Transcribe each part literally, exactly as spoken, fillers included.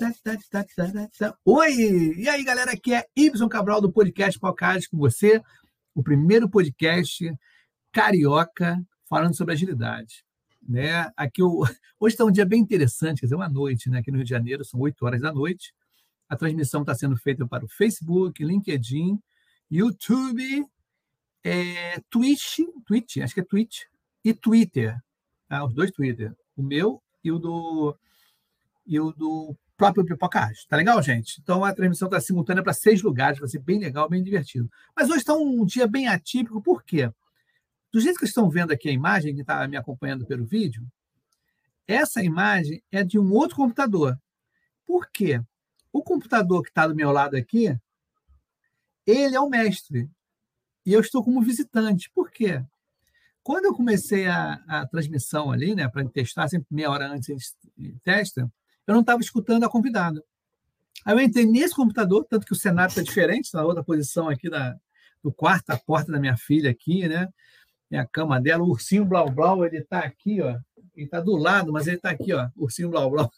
Oi! E aí, galera, aqui é Ibson Cabral do podcast Podcast com você, o primeiro podcast carioca falando sobre agilidade. Né? Aqui eu... Hoje está um dia bem interessante, quer dizer, uma noite, né? Aqui no Rio de Janeiro, são oito horas da noite. A transmissão está sendo feita para o Facebook, LinkedIn, YouTube, é, Twitch, Twitch, acho que é Twitch, e Twitter. Tá? Os dois Twitter, o meu e o do, e o do próprio Pipoca Ágil. Tá legal, gente? Então a transmissão está simultânea para seis lugares, vai ser bem legal, bem divertido. Mas hoje está um dia bem atípico, por quê? Do jeito que vocês estão vendo aqui a imagem, que está me acompanhando pelo vídeo, essa imagem é de um outro computador. Por quê? O computador que está do meu lado aqui, ele é o mestre. E eu estou como visitante. Por quê? Quando eu comecei a, a transmissão ali, né, para testar, sempre meia hora antes a gente testa, eu não estava escutando a convidada. Aí eu entrei nesse computador, tanto que o cenário está diferente, na outra posição aqui da, do quarto, a porta da minha filha aqui, né? Tem a cama dela, o ursinho Blau Blau, ele está aqui, ó. Ele está do lado, mas ele está aqui, ó, o ursinho Blau Blau.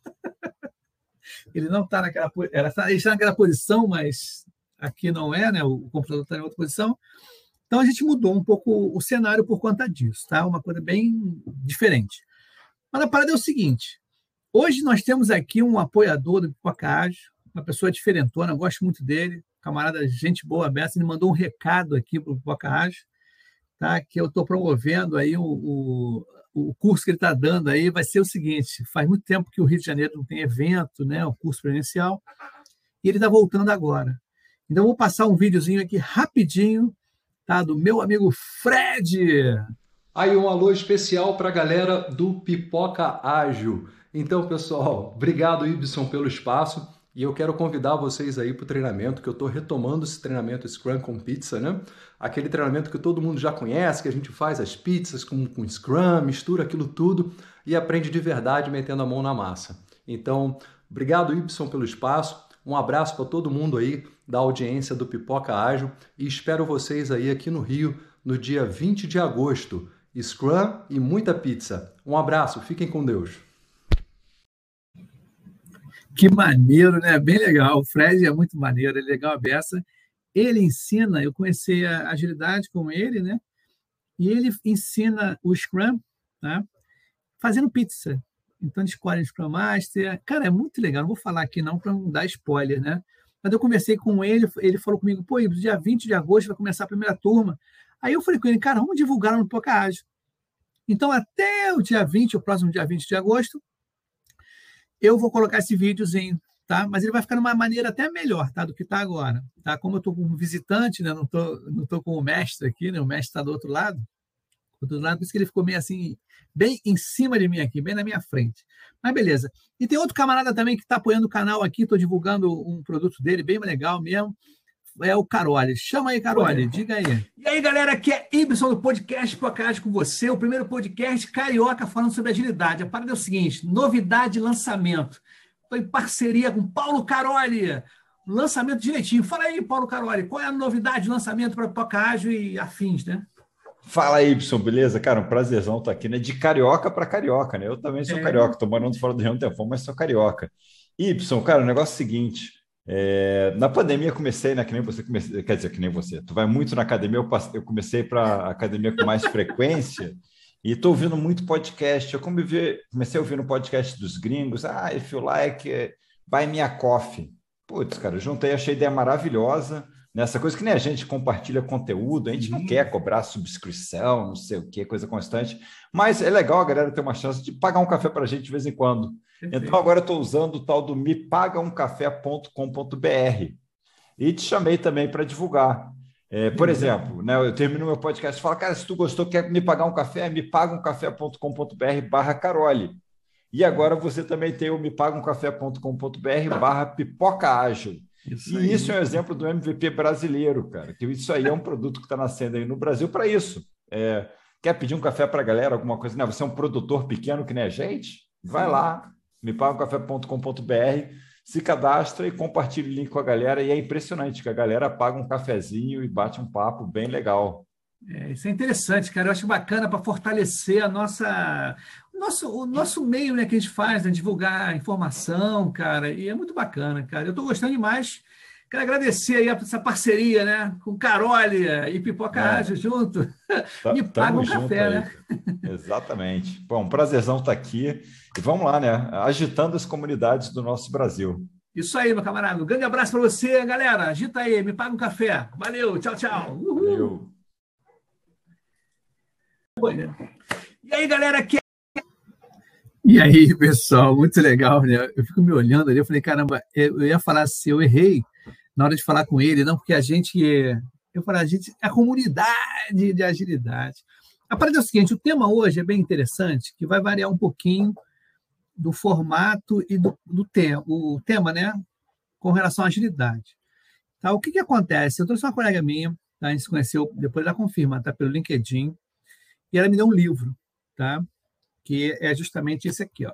Ele não está naquela, ela está, ele está naquela posição, mas aqui não é, né? O computador está em outra posição. Então, a gente mudou um pouco o cenário por conta disso, tá? Uma coisa bem diferente. Mas a parada é o seguinte, hoje nós temos aqui um apoiador do Pipoca Ágil, uma pessoa diferentona, eu gosto muito dele, camarada, gente boa, aberta, ele mandou um recado aqui para o Pipoca Ágil, tá? Que eu estou promovendo aí o, o, o curso que ele está dando aí, vai ser o seguinte, faz muito tempo que o Rio de Janeiro não tem evento, né? O curso presencial, e ele está voltando agora. Então, eu vou passar um videozinho aqui rapidinho, tá, do meu amigo Fred. Aí um alô especial para a galera do Pipoca Ágil. Então, pessoal, obrigado, Ibson, pelo espaço. E eu quero convidar vocês aí para o treinamento, que eu estou retomando esse treinamento Scrum com Pizza, né? Aquele treinamento que todo mundo já conhece, que a gente faz as pizzas com, com Scrum, mistura aquilo tudo e aprende de verdade metendo a mão na massa. Então, obrigado, Ibson, pelo espaço. Um abraço para todo mundo aí da audiência do Pipoca Ágil e espero vocês aí aqui no Rio no dia vinte de agosto. Scrum e muita pizza. Um abraço, fiquem com Deus. Que maneiro, né? Bem legal. O Fred é muito maneiro, ele é legal a beça. Ele ensina, eu conheci a agilidade com ele, né? E ele ensina o Scrum, tá? Fazendo pizza. Então, eles escolhem o Scrum Master. Cara, é muito legal. Não vou falar aqui não para não dar spoiler, né? Mas eu conversei com ele, ele falou comigo, pô, dia vinte de agosto vai começar a primeira turma. Aí eu falei com ele, cara, vamos divulgar no Pipoca Ágil. Então, até o dia vinte, o próximo dia vinte de agosto, eu vou colocar esse videozinho, tá? Mas ele vai ficar de uma maneira até melhor, tá? Do que está agora, tá? Como eu estou como visitante, né? Não estou não tô com o mestre aqui, né? O mestre está do outro lado. Do outro lado, por isso que ele ficou meio assim, bem em cima de mim aqui, bem na minha frente. Mas beleza. E tem outro camarada também que está apoiando o canal aqui, estou divulgando um produto dele, bem legal mesmo. É o Caroli. Chama aí, Caroli, diga aí. E aí, galera, aqui é Ibson do podcast Podcast com você, o primeiro podcast carioca falando sobre agilidade. A parada é o seguinte, novidade de lançamento. Estou em parceria com Paulo Caroli. Lançamento direitinho. Fala aí, Paulo Caroli, qual é a novidade de lançamento para Podcast e afins, né? Fala aí, Ibson, beleza? Cara, um prazerzão estar aqui, né? De carioca para carioca, né? Eu também sou é. carioca, estou morando fora do Rio um tempão, mas sou carioca. Ibson, cara, o negócio é o seguinte, é... na pandemia eu comecei, né? Que nem você comecei, quer dizer, que nem você, tu vai muito na academia, eu, passei, eu comecei para academia com mais frequência e estou ouvindo muito podcast. Eu comecei a ouvir no podcast dos gringos, ah, if you like, buy me a coffee. Putz, cara, eu juntei, achei a ideia maravilhosa. Nessa coisa que nem a gente compartilha conteúdo, a gente não quer cobrar subscrição, não sei o que, coisa constante, mas é legal a galera ter uma chance de pagar um café para a gente de vez em quando. Perfeito. Então agora eu estou usando o tal do me paga um café ponto com ponto b r e te chamei também para divulgar. É, por exemplo, né, eu termino meu podcast e falo, cara, se tu gostou, quer me pagar um café, me paga um café ponto com ponto b r barra Caroli. E agora você também tem o me paga um café ponto com ponto b r barra Pipoca Ágil. Isso e isso é um exemplo do M V P brasileiro, cara, que isso aí é um produto que está nascendo aí no Brasil para isso. É, quer pedir um café para a galera, alguma coisa? Não, você é um produtor pequeno que nem a gente? Vai Sim. lá, me paga um café ponto com ponto b r, se cadastra e compartilha o link com a galera. E é impressionante que a galera paga um cafezinho e bate um papo bem legal. É, isso é interessante, cara. Eu acho bacana para fortalecer a nossa... Nosso, o nosso meio, né, que a gente faz, né, divulgar informação, cara, e é muito bacana, cara. Eu estou gostando demais. Quero agradecer aí essa parceria, né, com Carolia e Pipoca É, Ágil junto. tá- Me paga tamo um junto café, aí, né? cara. Exatamente. Bom, um prazerzão estar aqui. E vamos lá, né? Agitando as comunidades do nosso Brasil. Isso aí, meu camarada. Um grande abraço para você, galera. Agita aí, me paga um café. Valeu, tchau, tchau. Uhul. Valeu. E aí, galera, que E aí, pessoal, muito legal, né? Eu fico me olhando ali, eu falei, caramba, eu ia falar assim, eu errei na hora de falar com ele, não, porque a gente, é- eu falei, a gente é a comunidade de agilidade. A parada é o seguinte, o tema hoje é bem interessante, que vai variar um pouquinho do formato e do, do tema, o tema, né, com relação à agilidade. Tá? O que que acontece? Eu trouxe uma colega minha, tá? A gente se conheceu, depois ela confirma, tá? Pelo LinkedIn, e ela me deu um livro, tá? Que é justamente esse aqui, ó,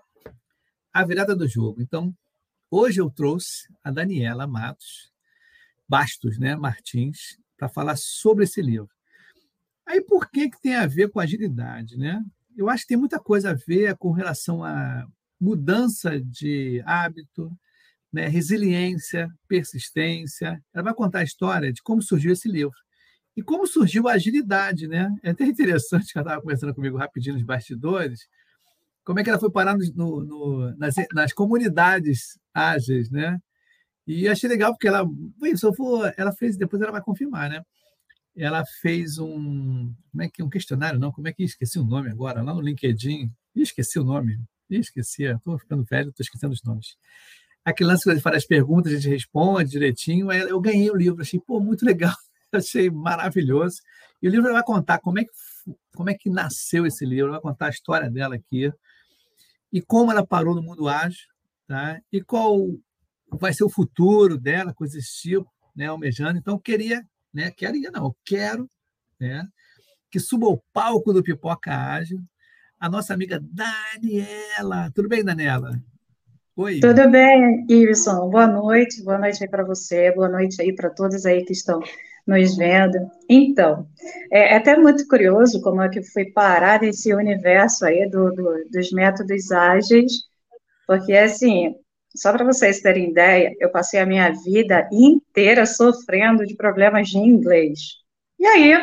A Virada do Jogo. Então, hoje eu trouxe a Daniela Matos, Bastos, né, Martins, para falar sobre esse livro. Aí, por que que tem a ver com agilidade, né? Eu acho que tem muita coisa a ver com relação à mudança de hábito, né, resiliência, persistência. Ela vai contar a história de como surgiu esse livro. E como surgiu a agilidade, né? É até interessante que ela estava conversando comigo rapidinho nos bastidores, como é que ela foi parar no, no, no, nas, nas comunidades ágeis, né? E achei legal porque ela, bem, se eu for, ela fez, depois ela vai confirmar, né? Ela fez um, como é que um questionário, não? Como é que esqueci o nome agora? Lá no LinkedIn, Ih, esqueci o nome, Ih, esqueci, estou ficando velho, estou esquecendo os nomes. Aquele lance que a gente faz as perguntas, a gente responde direitinho. Aí eu ganhei o livro, achei, pô, muito legal, achei maravilhoso. E o livro vai contar como é que como é que nasceu esse livro, vai contar a história dela aqui e como ela parou no mundo ágil, tá? E qual vai ser o futuro dela, coisas desse tipo, né, almejando. Então, eu queria, né, queria não, eu quero, né, que suba ao palco do Pipoca Ágil a nossa amiga Daniela. Tudo bem, Daniela? Oi. Tudo bem, Iveson? Boa noite, boa noite aí para você, boa noite aí para todos aí que estão nos vendo. Então, é, é até muito curioso como é que fui parar nesse universo aí do, do- dos métodos ágeis, porque assim, só para vocês terem ideia, eu passei a minha vida inteira sofrendo de problemas de inglês. E aí,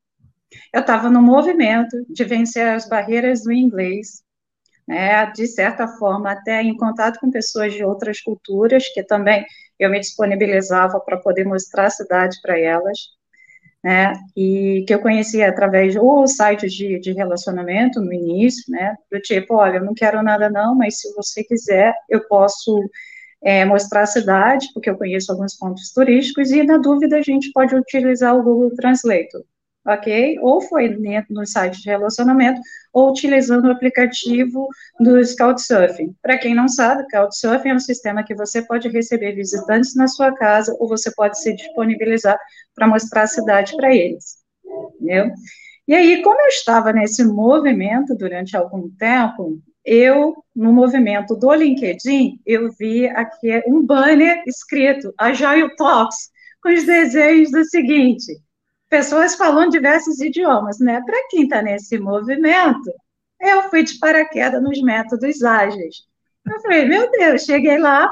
eu estava no movimento de vencer as barreiras do inglês, né, de certa forma, até em contato com pessoas de outras culturas, que também eu me disponibilizava para poder mostrar a cidade para elas, né, e que eu conhecia através ou sites de, de relacionamento no início, né, do tipo, olha, eu não quero nada não, mas se você quiser, eu posso é, mostrar a cidade, porque eu conheço alguns pontos turísticos, e na dúvida a gente pode utilizar o Google Translator, ok? Ou foi dentro no site de relacionamento, ou utilizando o aplicativo do Couchsurfing. Para quem não sabe, Couchsurfing é um sistema que você pode receber visitantes na sua casa, ou você pode se disponibilizar para mostrar a cidade para eles, entendeu? E aí, como eu estava nesse movimento durante algum tempo, eu, no movimento do LinkedIn, eu vi aqui um banner escrito Agile Talks, com os desenhos do seguinte, pessoas falando diversos idiomas, né? Para quem está nesse movimento, eu fui de paraquedas nos métodos ágeis. Eu falei, meu Deus, cheguei lá,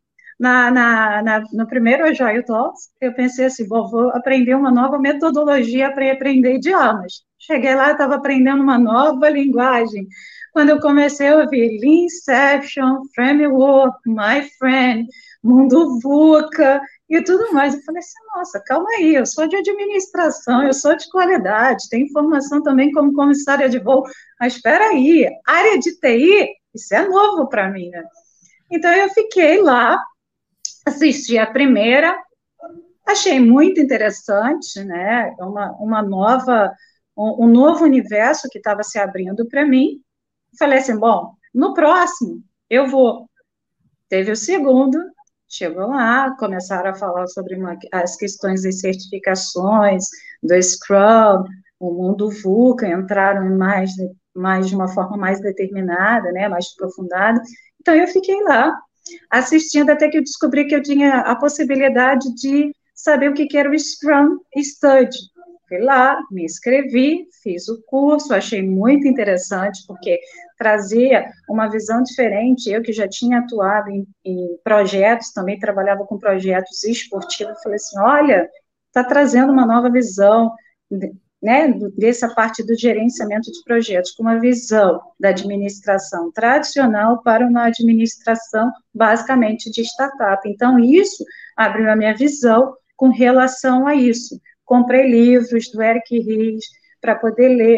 na, na, na, no primeiro Agile Talks, eu pensei assim, bom, vou aprender uma nova metodologia para aprender idiomas. Cheguei lá, estava aprendendo uma nova linguagem. Quando eu comecei a ouvir Leanception, Framework, My Friend, Mundo VUCA e tudo mais, eu falei assim, nossa, calma aí, eu sou de administração, eu sou de qualidade, tenho formação também como comissária de voo, mas espera aí, área de T I, isso é novo para mim, né? Então, eu fiquei lá, assisti a primeira, achei muito interessante, né? Uma, uma nova, um, um novo universo que estava se abrindo para mim. Falei assim, bom, no próximo eu vou. Teve o segundo, chegou lá, começaram a falar sobre uma, as questões de certificações, do Scrum, o mundo VUCA, entraram em mais, mais de uma forma mais determinada, né? Mais aprofundada. Então, eu fiquei lá, assistindo até que eu descobri que eu tinha a possibilidade de saber o que era o Scrum Study. Fui lá, me inscrevi, fiz o curso, achei muito interessante, porque trazia uma visão diferente. Eu que já tinha atuado em, em projetos, também trabalhava com projetos esportivos, falei assim, olha, está trazendo uma nova visão, né, dessa parte do gerenciamento de projetos, com uma visão da administração tradicional para uma administração, basicamente, de startup. Então, isso abriu a minha visão com relação a isso. Comprei livros do Eric Ries para poder ler,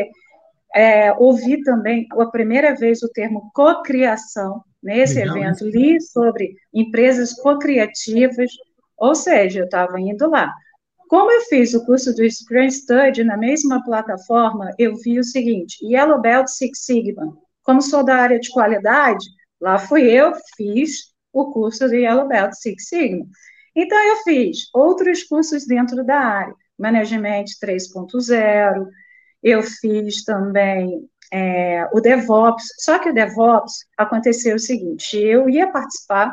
é, ouvi também, a primeira vez, o termo cocriação, nesse Legal, evento, isso. li sobre empresas cocriativas, ou seja, eu estava indo lá. Como eu fiz o curso do Scrum Study na mesma plataforma, eu vi o seguinte, Yellow Belt Six Sigma, como sou da área de qualidade, lá fui eu, fiz o curso do Yellow Belt Six Sigma. Então, eu fiz outros cursos dentro da área, Management três ponto zero, eu fiz também é, o DevOps, só que o DevOps aconteceu o seguinte, eu ia participar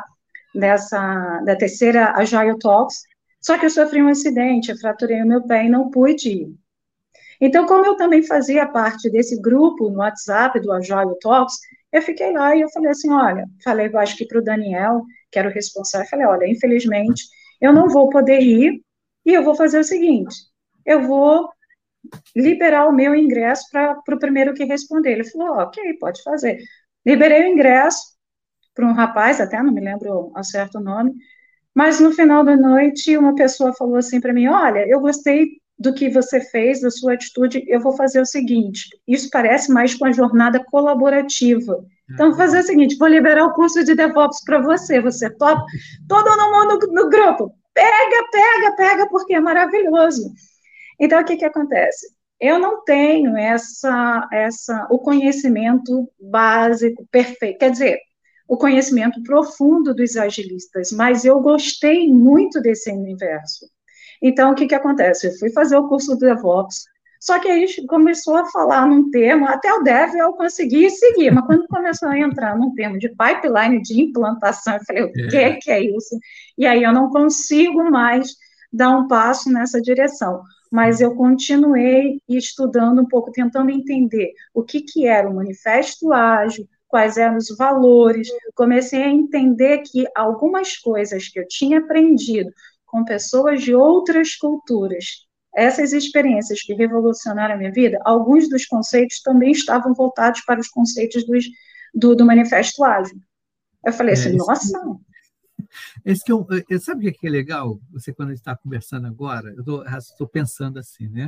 dessa, da terceira Agile Talks, só que eu sofri um acidente, eu fraturei o meu pé e não pude ir. Então, como eu também fazia parte desse grupo no WhatsApp do Agile Talks, eu fiquei lá e eu falei assim, olha, falei, eu acho que para o Daniel, que era o responsável, eu falei, olha, infelizmente, eu não vou poder ir e eu vou fazer o seguinte, eu vou liberar o meu ingresso para o primeiro que responder. Ele falou, ok, pode fazer. Liberei o ingresso para um rapaz, até não me lembro ao certo o nome, mas no final da noite uma pessoa falou assim para mim, olha, eu gostei do que você fez, da sua atitude, eu vou fazer o seguinte, isso parece mais com a jornada colaborativa. Então, vou fazer o seguinte, vou liberar o curso de DevOps para você, você topa? Todo mundo no, no grupo, pega, pega, pega, porque é maravilhoso. Então, o que que acontece? Eu não tenho essa, essa, o conhecimento básico, perfeito, quer dizer, o conhecimento profundo dos agilistas, mas eu gostei muito desse universo. Então, o que que acontece? Eu fui fazer o curso do DevOps, só que aí começou a falar num termo, até o Dev eu consegui seguir, mas quando começou a entrar num termo de pipeline de implantação, eu falei, o que é. que é isso? E aí eu não consigo mais dar um passo nessa direção, mas eu continuei estudando um pouco, tentando entender o que que era o manifesto ágil, quais eram os valores, comecei a entender que algumas coisas que eu tinha aprendido com pessoas de outras culturas, essas experiências que revolucionaram a minha vida, alguns dos conceitos também estavam voltados para os conceitos dos, do, do Manifesto Ágil. Eu falei assim, é, nossa... Esse que eu, eu, sabe o que é legal? Você, quando a gente está conversando agora, eu estou pensando assim, né?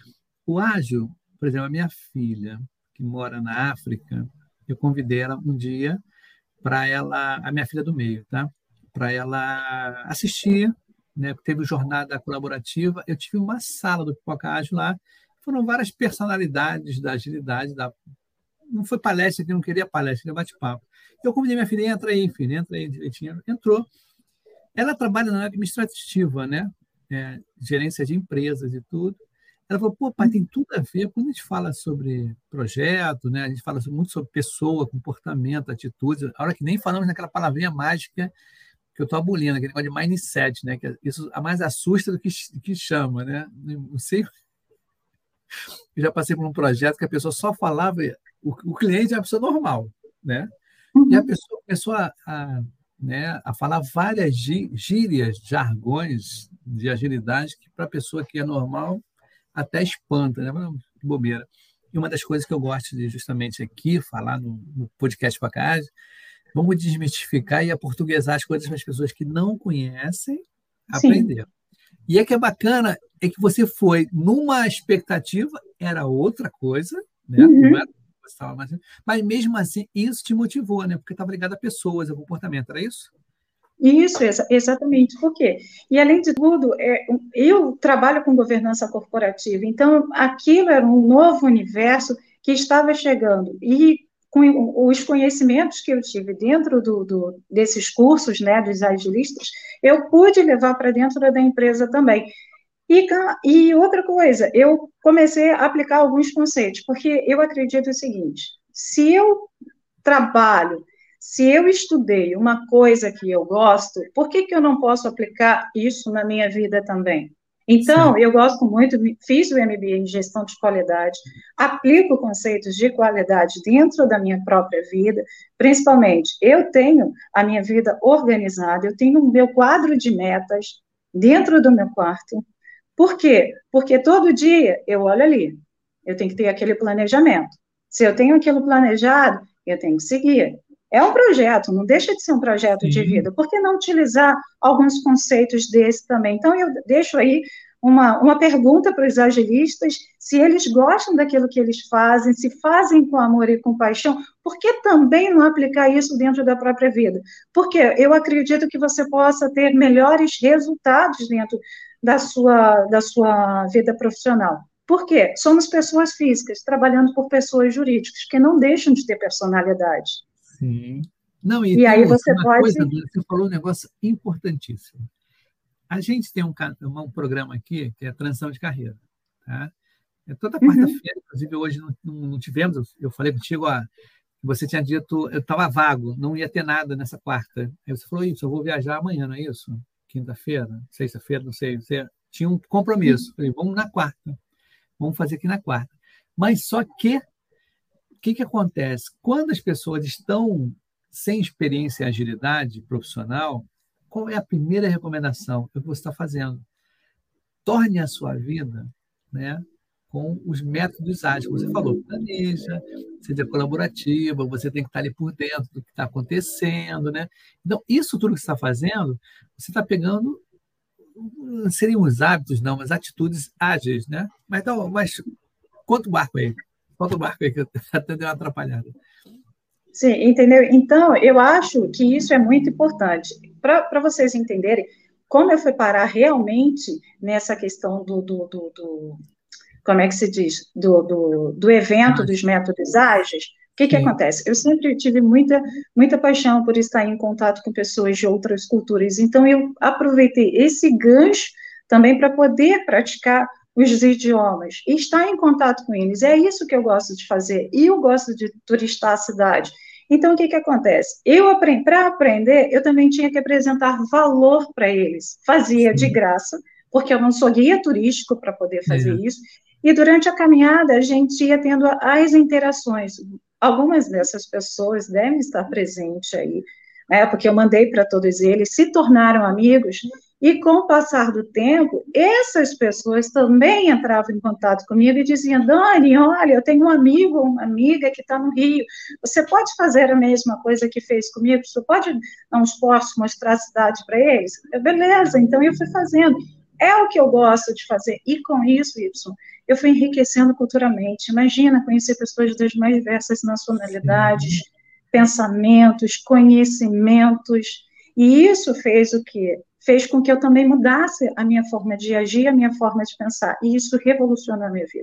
O ágil, por exemplo, a minha filha, que mora na África, eu convidei ela um dia para ela, a minha filha do meio, tá? Para ela assistir, né? Teve jornada colaborativa, eu tive uma sala do Pipoca Ágil lá, foram várias personalidades da agilidade, da... não foi palestra, que não queria palestra, queria bate-papo. Eu convidei minha filha, entra aí, filha, entra aí direitinho. Entrou. Ela trabalha na área administrativa, né? É, gerência de empresas e tudo. Ela falou, pô, pai, tem tudo a ver, quando a gente fala sobre projeto, né? A gente fala muito sobre pessoa, comportamento, atitudes, a hora que nem falamos naquela palavrinha mágica que eu estou abolindo, aquele negócio de mindset, né? Que isso mais assusta do que, que chama, né? Não sei... Eu já passei por um projeto que a pessoa só falava, o, o cliente é uma pessoa normal, né? E a pessoa começou a, a, né, a falar várias gírias, jargões de agilidade que para a pessoa que é normal até espanta, né? Que bobeira. E uma das coisas que eu gosto de justamente aqui falar no, no podcast Pipoca Ágil, vamos desmistificar e aportuguesar as coisas para as pessoas que não conhecem aprender. Sim. E é que é bacana é que você foi numa expectativa, era outra coisa, né? Uhum. Não era mas mesmo assim, isso te motivou, né? Porque estava ligado a pessoas, a comportamento, era isso? Isso, exa exatamente. Por quê? E, além de tudo, é, eu trabalho com governança corporativa, então, aquilo era um novo universo que estava chegando. E, com os conhecimentos que eu tive dentro do, do, desses cursos, né, dos agilistas, eu pude levar para dentro da empresa também. E, e outra coisa, eu comecei a aplicar alguns conceitos, porque eu acredito o seguinte, se eu trabalho, se eu estudei uma coisa que eu gosto, por que que eu não posso aplicar isso na minha vida também? Então, Sim. eu gosto muito, fiz o M B A em gestão de qualidade, aplico conceitos de qualidade dentro da minha própria vida, principalmente, eu tenho a minha vida organizada, eu tenho o meu quadro de metas dentro do meu quarto. Por quê? Porque todo dia eu olho ali, eu tenho que ter aquele planejamento. Se eu tenho aquilo planejado, eu tenho que seguir. É um projeto, não deixa de ser um projeto de Sim. vida. Por que não utilizar alguns conceitos desse também? Então, eu deixo aí uma, uma pergunta para os agilistas, se eles gostam daquilo que eles fazem, se fazem com amor e com paixão, por que também não aplicar isso dentro da própria vida? Porque eu acredito que você possa ter melhores resultados dentro da sua, da sua vida profissional. Por quê? Somos pessoas físicas, trabalhando por pessoas jurídicas, que não deixam de ter personalidade. Sim. Não, e E tem aí outra, você uma pode... coisa, Dani, você falou um negócio importantíssimo. A gente tem um, ca- um programa aqui que é transição de carreira. Tá? É toda Uhum. quarta-feira, inclusive hoje não, não- não tivemos, eu eu falei contigo, ó, você tinha dito, eu estava vago, não ia ter nada nessa quarta. Aí você falou isso, eu vou viajar amanhã, não é isso? Quinta-feira, sexta-feira, não sei. Você tinha um compromisso. Falei, vamos na quarta, vamos fazer aqui na quarta. Mas só que, o que, que acontece? Quando as pessoas estão sem experiência em agilidade profissional, qual é a primeira recomendação? É o que você está fazendo. Torne a sua vida, né, com os métodos ágeis. Você falou, planeja, seja colaborativa, você tem que estar ali por dentro do que está acontecendo, né? Então, isso tudo que você está fazendo, você está pegando, não seriam os hábitos, não, mas atitudes ágeis, né? Mas, então, mas conta o barco aí, conta o barco aí, que eu até dei uma atrapalhada. Sim, entendeu? Então, eu acho que isso é muito importante. Para vocês entenderem como eu fui parar realmente nessa questão do, do, do, do como é que se diz, do, do, do evento Mas, dos métodos ágeis, o que que sim, acontece? Eu sempre tive muita, muita paixão por estar em contato com pessoas de outras culturas, então eu aproveitei esse gancho também para poder praticar os idiomas e estar em contato com eles. É isso que eu gosto de fazer, e eu gosto de turistar a cidade. Então, o que que acontece? Eu, para aprender, eu também tinha que apresentar valor para eles. Fazia de sim, graça, porque eu não sou guia turístico para poder fazer é, isso, e durante a caminhada, a gente ia tendo as interações. Algumas dessas pessoas devem estar presentes aí, né, porque eu mandei para todos eles, se tornaram amigos, e com o passar do tempo, essas pessoas também entravam em contato comigo e diziam, Dani, olha, eu tenho um amigo, uma amiga que está no Rio, você pode fazer a mesma coisa que fez comigo? Você pode dar um esforço, mostrar a cidade para eles? Beleza, então eu fui fazendo. É o que eu gosto de fazer, e com isso, Y, eu fui enriquecendo culturalmente. Imagina conhecer pessoas das mais diversas nacionalidades, sim. pensamentos, conhecimentos, e isso fez o quê? Fez com que eu também mudasse a minha forma de agir, a minha forma de pensar, e isso revolucionou a minha vida.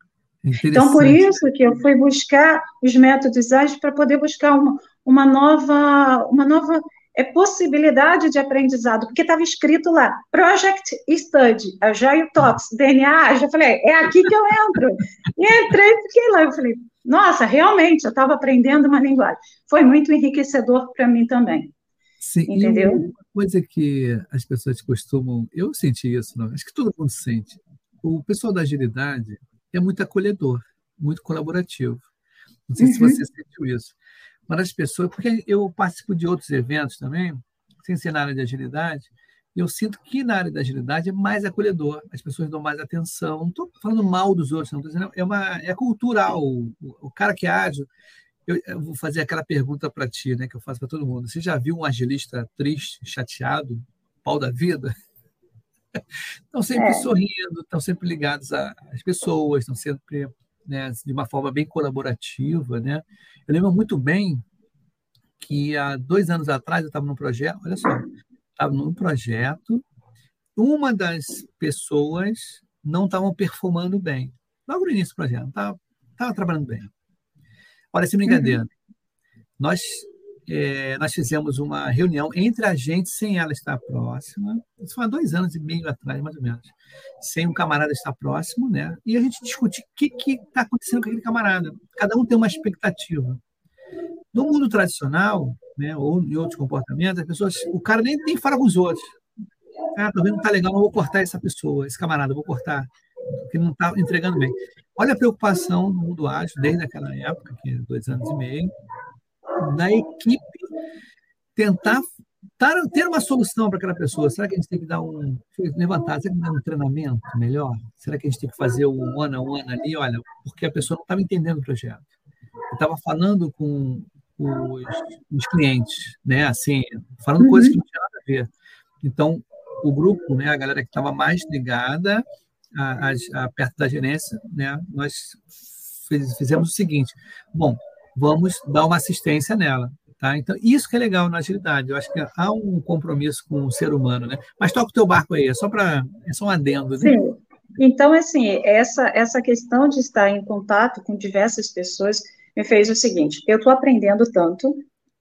É Então, por interessante. isso que eu fui buscar os métodos ágeis para poder buscar uma, uma nova, uma nova é, possibilidade de aprendizado, porque estava escrito lá, Project Study, Agile Talks, D N A, já falei, é aqui que eu entro. E entrei e fiquei lá, eu falei, nossa, realmente, eu estava aprendendo uma linguagem. Foi muito enriquecedor para mim também, Sim, e entendeu? uma coisa que as pessoas costumam, eu senti isso, não, acho que todo mundo sente. O pessoal da agilidade é muito acolhedor, muito colaborativo. Não sei se você Uhum, sentiu isso. Mas as pessoas, porque eu participo de outros eventos também, sem ser na área de agilidade, e eu sinto que na área da agilidade é mais acolhedor, as pessoas dão mais atenção. Não estou falando mal dos outros, não estou dizendo, é, uma, é cultural. O, o cara que é ágil, eu, eu vou fazer aquela pergunta para ti, né, que eu faço para todo mundo. Você já viu um agilista triste, chateado, pau da vida? Estão sempre é, sorrindo, estão sempre ligados às pessoas, estão sempre, né, de uma forma bem colaborativa, né? Eu lembro muito bem que há dois anos atrás eu estava num projeto, olha só, estava num projeto, uma das pessoas não estavam performando bem. Logo no início do projeto, não estava, estava trabalhando bem. Olha, sem brincadeira, uhum, nós, é, nós fizemos uma reunião entre a gente, sem ela estar próxima, isso foi há dois anos e meio atrás, mais ou menos, sem um camarada estar próximo, né? E a gente discutir o que está acontecendo com aquele camarada. Cada um tem uma expectativa. No mundo tradicional, né, ou em outros comportamentos, as pessoas, o cara nem, nem fala com os outros. Ah, talvez não está legal, não vou cortar essa pessoa, esse camarada, vou cortar, porque não está entregando bem. Olha a preocupação do mundo ágil, desde aquela época, que é dois anos e meio, da equipe tentar ter uma solução para aquela pessoa. Será que a gente tem que dar um. Levantar, será que dar um treinamento melhor? Será que a gente tem que fazer o one on one ali? Olha, porque a pessoa não estava entendendo o projeto. Eu estava falando com os, os clientes, né? Assim, falando Uhum. coisas que não tinha nada a ver. Então, o grupo, né, a galera que estava mais ligada a, a, a perto da gerência, né, nós fiz, fizemos o seguinte: bom, vamos dar uma assistência nela. Tá? Então, isso que é legal na agilidade. Eu acho que há um compromisso com o ser humano, né? Mas toca o teu barco aí, é só para é só um adendo, né? Sim. Então, assim, essa, essa questão de estar em contato com diversas pessoas me fez o seguinte: eu estou aprendendo tanto,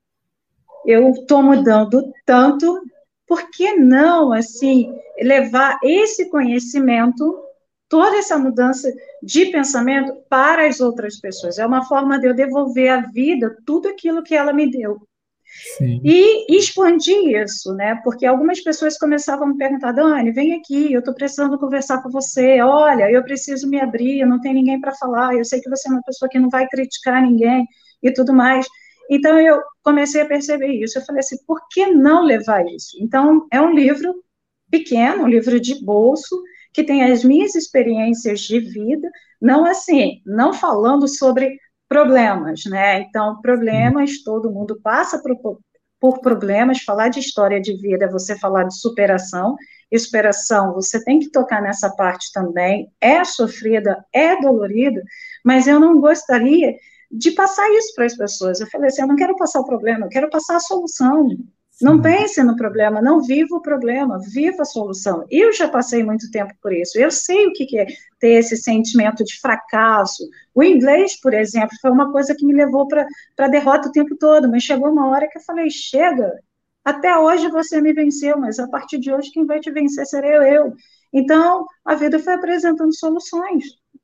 eu estou mudando tanto, por que não, assim, levar esse conhecimento, toda essa mudança de pensamento para as outras pessoas? É uma forma de eu devolver à vida tudo aquilo que ela me deu. Sim. E expandir isso, né? Porque algumas pessoas começavam a me perguntar: Dani, vem aqui, eu estou precisando conversar com você. Olha, eu preciso me abrir, não tem ninguém para falar. Eu sei que você é uma pessoa que não vai criticar ninguém e tudo mais. Então, eu comecei a perceber isso. Eu falei assim: por que não levar isso? Então, é um livro pequeno, um livro de bolso, que tem as minhas experiências de vida, não assim, não falando sobre problemas, né? Então, problemas, todo mundo passa por, por problemas. Falar de história de vida é você falar de superação, e superação, você tem que tocar nessa parte também, é sofrida, é dolorida, mas eu não gostaria de passar isso para as pessoas. Eu falei assim: eu não quero passar o problema, eu quero passar a solução. Não pense no problema, não viva o problema, viva a solução. Eu já passei muito tempo por isso, eu sei o que é ter esse sentimento de fracasso. O inglês, por exemplo, foi uma coisa que me levou para a derrota o tempo todo, mas chegou uma hora que eu falei: chega, até hoje você me venceu, mas a partir de hoje quem vai te vencer serei eu. Então, a vida foi apresentando soluções.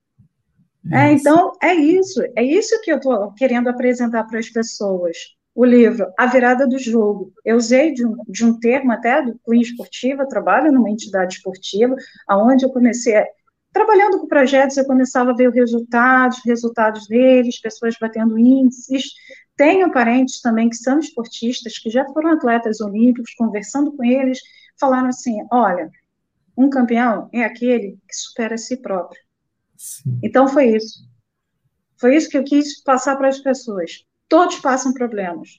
É, então, é isso, é isso que eu estou querendo apresentar para as pessoas. O livro, A Virada do Jogo. Eu usei de um, de um termo até do cunho esportivo, eu trabalho numa entidade esportiva, onde eu comecei, a, trabalhando com projetos, eu começava a ver os resultados, resultados deles, pessoas batendo índices. Tenho parentes também que são esportistas, que já foram atletas olímpicos, conversando com eles, falaram assim: olha, um campeão é aquele que supera a si próprio. Sim. Então, foi isso. Foi isso que eu quis passar para as pessoas. Todos passam problemas,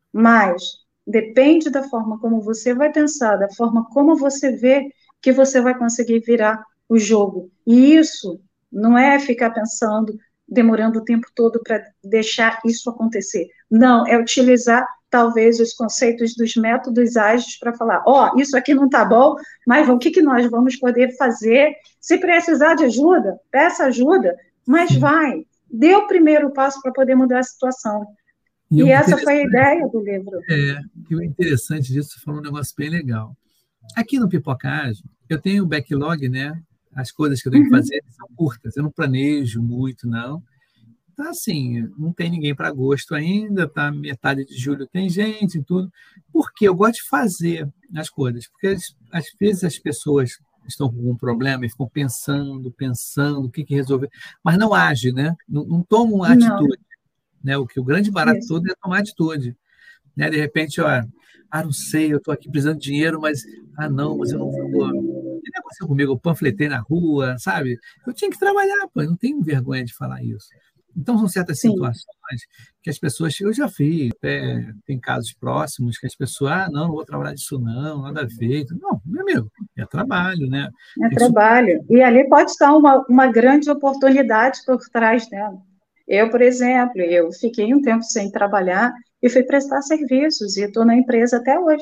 mas depende da forma como você vai pensar, da forma como você vê, que você vai conseguir virar o jogo. E isso não é ficar pensando, demorando o tempo todo para deixar isso acontecer. Não, é utilizar talvez os conceitos dos métodos ágeis para falar: ó, oh, isso aqui não está bom, mas o que, que nós vamos poder fazer? Se precisar de ajuda, peça ajuda, mas Sim. vai. Dê o primeiro passo para poder mudar a situação. E, e essa foi a ideia do livro. É, e o interessante disso, você falou um negócio bem legal. Aqui no Pipocagem, eu tenho o backlog, né? As coisas que eu tenho que fazer são curtas, eu não planejo muito, não. Então, assim, não tem ninguém para agosto ainda, tá metade de julho tem gente e tudo. Porque eu gosto de fazer as coisas, porque às, às vezes as pessoas estão com um problema e ficam pensando, pensando o que, que resolver, mas não agem, né? Não, não tomam atitude. Né? O que o grande barato Isso. todo é tomar atitude. Né? De repente, ó, ah, não sei, eu estou aqui precisando de dinheiro, mas, ah, não, mas eu não vou. O que aconteceu comigo? Eu panfletei na rua, sabe? Eu tinha que trabalhar, pô, eu não tenho vergonha de falar isso. Então, são certas Sim. situações que as pessoas, eu já fiz, até tem casos próximos que as pessoas, ah, não, não vou trabalhar disso não, nada a ver. Não, meu amigo, é trabalho, né? É Tem trabalho. Que... E ali pode estar uma, uma grande oportunidade por trás dela. Eu, por exemplo, eu fiquei um tempo sem trabalhar e fui prestar serviços e estou na empresa até hoje.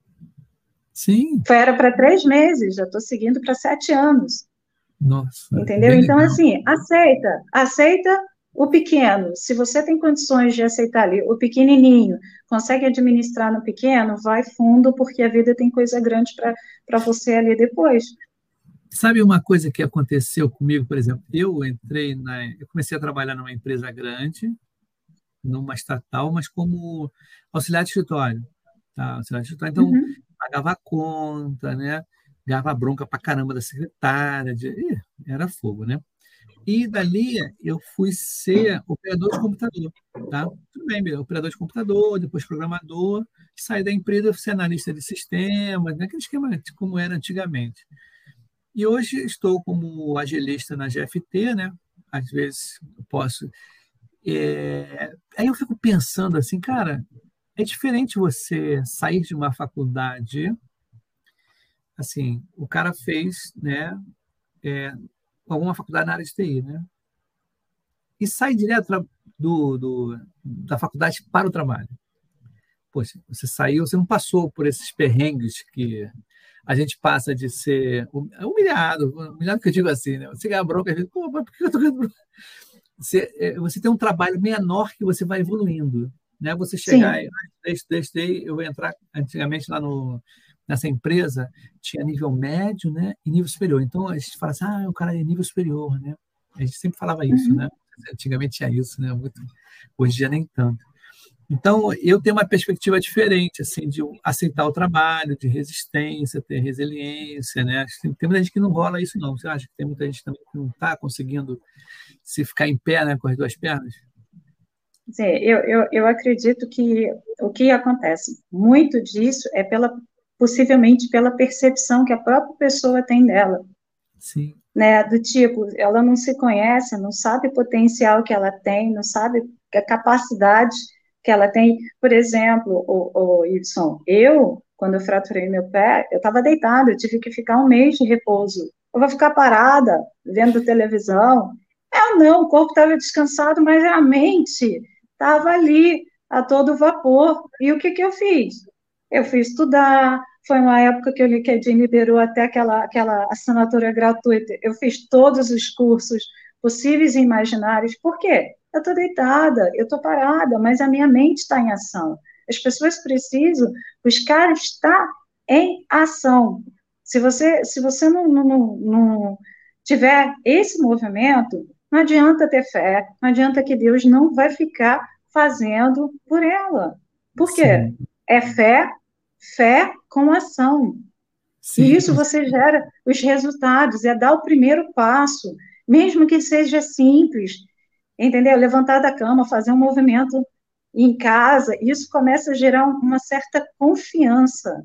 Sim. Era para três meses, já estou seguindo para sete anos. Nossa. Entendeu? Então, legal. Assim, aceita, aceita o pequeno. Se você tem condições de aceitar ali o pequenininho, consegue administrar no pequeno, vai fundo, porque a vida tem coisa grande para você ali depois. Sabe uma coisa que aconteceu comigo, por exemplo? Eu entrei na, eu comecei a trabalhar numa empresa grande, numa estatal, mas como auxiliar de escritório, tá? Auxiliar de escritório. Então, uhum. pagava a conta, né? Ganhava bronca pra caramba da secretária, de... Ih, era fogo, né? E dali eu fui ser operador de computador, tá? Tudo bem, meu, operador de computador, depois programador, saí da empresa, eu fui ser analista de sistemas, né? Aquele esquema como era antigamente. E hoje estou como agilista na G F T, né? Às vezes eu posso. É... Aí eu fico pensando assim, cara, é diferente você sair de uma faculdade, assim, o cara fez, né? É, alguma faculdade na área de T I, né? E sai direto do, do, da faculdade para o trabalho. Poxa, você saiu, você não passou por esses perrengues que a gente passa de ser humilhado, humilhado que eu digo assim, né? Você ganha bronca, a gente, pô, mas por que eu tô ganhando bronca? Você, você tem um trabalho menor que você vai evoluindo, né? Você chegar, desde eu vou entrar antigamente lá no, nessa empresa, tinha nível médio, né? E nível superior. Então a gente fala assim, ah, o cara é nível superior, né? A gente sempre falava isso, uhum. né? Antigamente tinha isso, né? Muito, hoje em dia nem tanto. Então, eu tenho uma perspectiva diferente, assim, de aceitar o trabalho, de resistência, ter resiliência, né? Tem, tem muita gente que não rola isso, não. Você acha que tem muita gente também que não está conseguindo se ficar em pé, né, com as duas pernas? Sim, eu, eu, eu acredito que o que acontece, muito disso é pela, possivelmente pela percepção que a própria pessoa tem dela. Sim. Né? Do tipo, ela não se conhece, não sabe o potencial que ela tem, não sabe a capacidade que ela tem. Por exemplo, o, o Y, eu, quando eu fraturei meu pé, eu estava deitada, eu tive que ficar um mês de repouso. Eu vou ficar parada, vendo televisão? Eu não, o corpo estava descansado, mas a mente estava ali, a todo vapor. E o que, que eu fiz? Eu fui estudar, foi uma época que o LinkedIn liberou até aquela, aquela assinatura gratuita. Eu fiz todos os cursos possíveis e imaginários. Por quê? Eu estou deitada, eu estou parada, mas a minha mente está em ação. As pessoas precisam buscar estar em ação. Se você, se você não, não, não tiver esse movimento, não adianta ter fé, não adianta que Deus não vai ficar fazendo por ela. Por quê? Sim. É fé, fé com ação. Sim. E isso você gera os resultados, é dar o primeiro passo, mesmo que seja simples, entendeu? Levantar da cama, fazer um movimento em casa, isso começa a gerar uma certa confiança.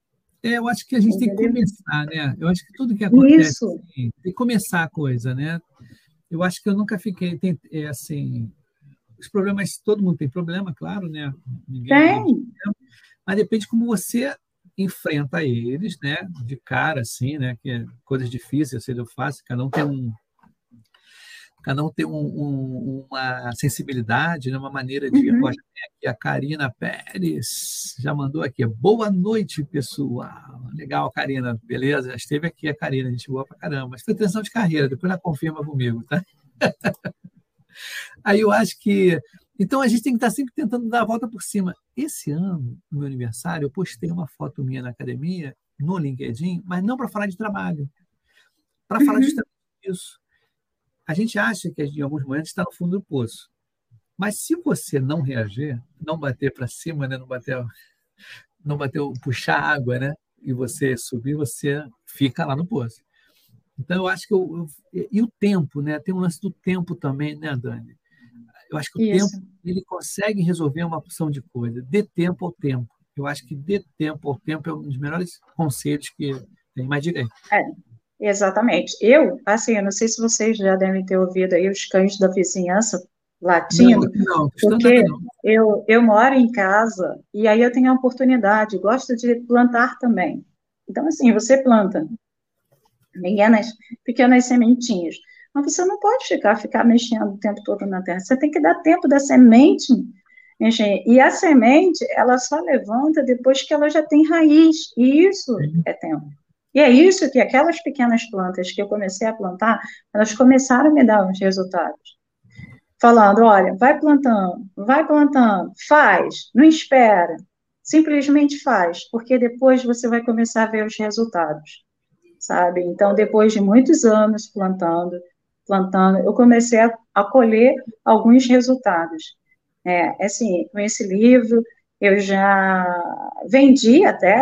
É, eu acho que a gente entendeu? Tem que começar, né? Eu acho que tudo que acontece isso. Assim, tem que começar a coisa, né? Eu acho que eu nunca fiquei, tem, é, assim, os problemas, todo mundo tem problema, claro, né? Ninguém tem. Mas depende como você enfrenta eles, né? De cara, assim, né? Que é coisas difíceis, seja fácil, cada um tem um cada um tem um, um, uma sensibilidade, né? Uma maneira de... Uhum. Olha, aqui a Karina Pérez já mandou aqui. Boa noite, pessoal. Legal, Karina. Beleza? Já esteve aqui a Karina, a gente boa pra caramba. Mas foi transição de carreira, depois ela confirma comigo, tá? Aí eu acho que... Então, a gente tem que estar sempre tentando dar a volta por cima. Esse ano, no meu aniversário, eu postei uma foto minha na academia, no LinkedIn, mas não para falar de trabalho, para uhum. falar justamente disso. A gente acha que, em alguns momentos, está no fundo do poço. Mas se você não reagir, não bater para cima, né? não bater, não bater, puxar água, né? E você subir, você fica lá no poço. Então, eu acho que... Eu, eu, e o tempo, né? Tem um lance do tempo também, né, Dani? Eu acho que o Isso. tempo, ele consegue resolver uma porção de coisa. Dê tempo ao tempo. Eu acho que dê tempo ao tempo é um dos melhores conselhos que tem. Mas diga aí. É, exatamente. Eu, assim, eu não sei se vocês já devem ter ouvido aí os cães da vizinhança latindo, não, não, porque não. Eu, eu moro em casa e aí eu tenho a oportunidade, gosto de plantar também. Então, assim, você planta pequenas, pequenas sementinhas. Mas você não pode ficar, ficar mexendo o tempo todo na terra. Você tem que dar tempo da semente mexer. E a semente, ela só levanta depois que ela já tem raiz. E isso é tempo. E é isso que aquelas pequenas plantas que eu comecei a plantar, elas começaram a me dar os resultados. Falando, olha, vai plantando, vai plantando, faz, não espera. Simplesmente faz, porque depois você vai começar a ver os resultados. Sabe? Então, depois de muitos anos plantando, plantando, eu comecei a, a colher alguns resultados. É, assim, com esse livro, eu já vendi até,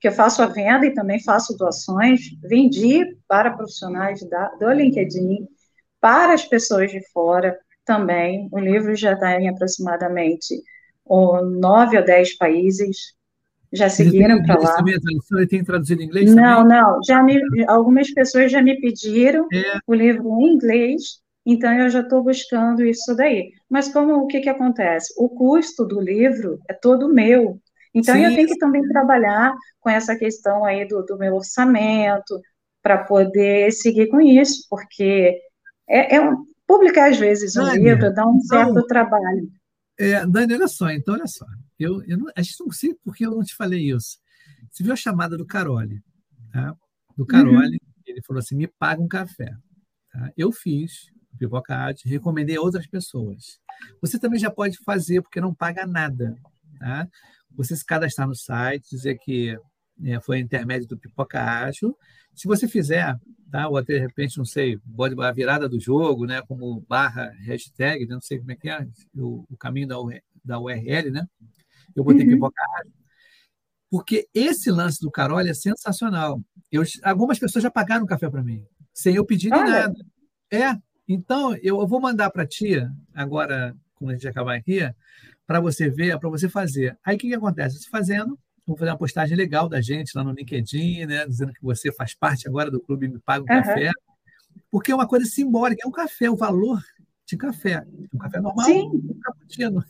que eu faço a venda e também faço doações, vendi para profissionais da, do LinkedIn, para as pessoas de fora também. O livro já está em aproximadamente oh, nove ou dez países, já seguiram para lá. Também a tradução, ele tem traduzido em inglês não, também? Não, já me, algumas pessoas já me pediram é. o livro em inglês, então eu já estou buscando isso daí. Mas como o que, que acontece? O custo do livro é todo meu, então Sim. eu tenho que também trabalhar com essa questão aí do, do meu orçamento, para poder seguir com isso, porque é, é um, publicar às vezes um Dani, livro dá um certo então, trabalho. É, Dani, olha só, então olha só, eu, eu não, a gente não sei porque eu não te falei isso. Você viu a chamada do Caroli, tá? Do Caroli, uhum. Ele falou assim, me paga um café. Tá? Eu fiz, Pipoca Arte, recomendei a outras pessoas. Você também já pode fazer, porque não paga nada. Tá? Você se cadastrar no site, dizer que é, foi intermédio do Pipoca Ágil. Se você fizer, tá? Ou até, de repente, não sei, pode a virada do jogo, né? Como barra, hashtag, não sei como é que é, o, o caminho da, da U R L, né? Eu botei uhum. Pipoca Ágil. Porque esse lance do Carol é sensacional. Eu, algumas pessoas já pagaram café para mim, sem eu pedir nem Olha. nada. É, então eu vou mandar para a tia, agora, quando a gente acabar aqui, para você ver, para você fazer. Aí o que, que acontece? Você fazendo, vou fazer uma postagem legal da gente lá no LinkedIn, né, dizendo que você faz parte agora do clube e me paga um uhum. café, porque é uma coisa simbólica, é um café, o valor de café. Um café normal, Sim. um cappuccino.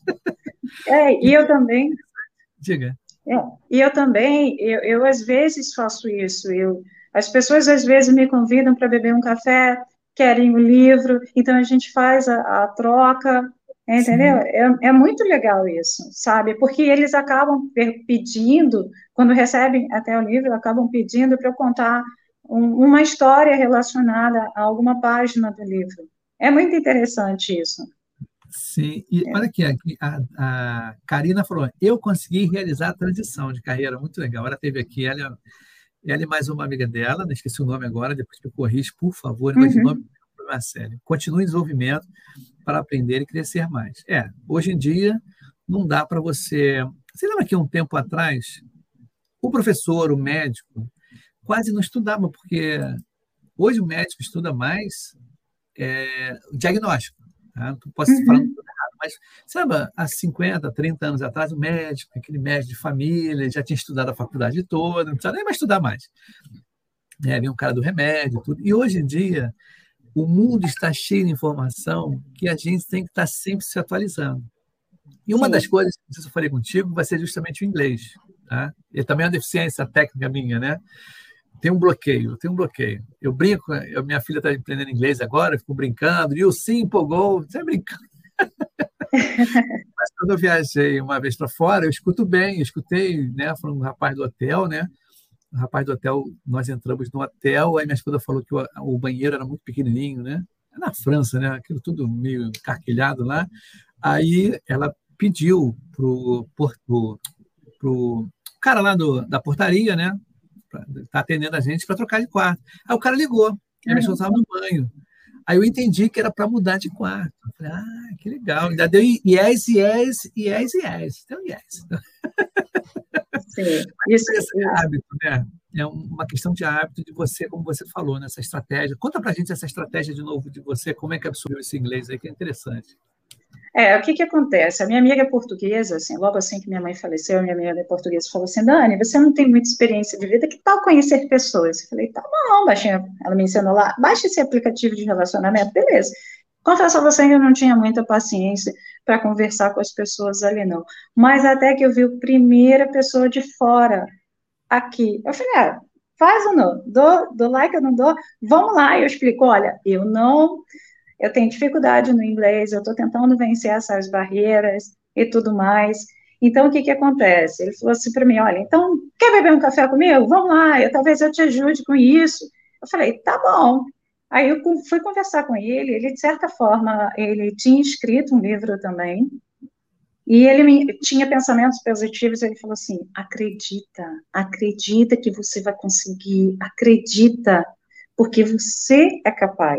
É, e eu também... Diga. É, e eu também, eu, eu às vezes faço isso, eu, as pessoas às vezes me convidam para beber um café, querem um livro, então a gente faz a, a troca, entendeu? É, é muito legal isso, sabe? Porque eles acabam pedindo, quando recebem até o livro, acabam pedindo para eu contar um, uma história relacionada a alguma página do livro. É muito interessante isso. Sim, e é. olha aqui, a, a Karina falou, eu consegui realizar a transição de carreira, muito legal. Ela teve aqui, ela, ela e mais uma amiga dela, não esqueci o nome agora, depois que eu corrija, por favor, mas uhum. o nome é um problema sério. Continue em desenvolvimento para aprender e crescer mais. É, hoje em dia, não dá para você... Você lembra que um tempo atrás, o professor, o médico, quase não estudava, porque hoje o médico estuda mais é, o diagnóstico. Tá? Não posso uhum. falar tudo errado, mas sabe, há cinquenta, trinta anos atrás, o médico, aquele médico de família, já tinha estudado a faculdade toda, não precisava nem mais estudar mais. É, havia um cara do remédio, tudo. E hoje em dia, o mundo está cheio de informação que a gente tem que estar sempre se atualizando. E uma Sim. das coisas que eu falei contigo vai ser justamente o inglês. Tá? E também é uma deficiência técnica minha, né? Tem um bloqueio, tem um bloqueio. Eu brinco, eu, minha filha está aprendendo inglês agora, eu fico brincando, e o simple go, você é brincando. Mas quando eu viajei uma vez para fora, eu escuto bem, eu escutei, né, falando um rapaz do hotel, né? O rapaz do hotel, nós entramos no hotel, aí minha esposa falou que o, o banheiro era muito pequenininho, né? É na França, né? Aquilo tudo meio carquilhado lá. Aí ela pediu pro, pro, pro cara lá do, da portaria, né? Está atendendo a gente para trocar de quarto. Aí o cara ligou, a minha esposa estava no banho. Aí eu entendi que era para mudar de quarto. Eu falei, ah, que legal. Ainda deu yes, yes, yes, yes. Então, yes. Sim, isso, isso é hábito, né? É uma questão de hábito de você, como você falou, nessa estratégia. Conta para a gente essa estratégia de novo de você, como é que absorveu esse inglês aí, que é interessante. É, o que que acontece? A minha amiga é portuguesa, assim, logo assim que minha mãe faleceu, a minha amiga é portuguesa falou assim, Dani, você não tem muita experiência de vida, que tal conhecer pessoas? Eu falei, tá bom, baixinha. Ela me ensinou lá, baixa esse aplicativo de relacionamento, beleza. Confesso a você que eu não tinha muita paciência para conversar com as pessoas ali, não. Mas até que eu vi a primeira pessoa de fora aqui, eu falei, ah, faz ou não? Dou, dou like ou não dou? Vamos lá, eu explico, olha, eu não... Eu tenho dificuldade no inglês, eu estou tentando vencer essas barreiras e tudo mais. Então, o que que acontece? Ele falou assim para mim, olha, então, quer beber um café comigo? Vamos lá, eu, talvez eu te ajude com isso. Eu falei, tá bom. Aí eu fui conversar com ele, ele, de certa forma, ele tinha escrito um livro também, e ele me, tinha pensamentos positivos, ele falou assim, acredita, acredita que você vai conseguir, acredita, porque você é capaz.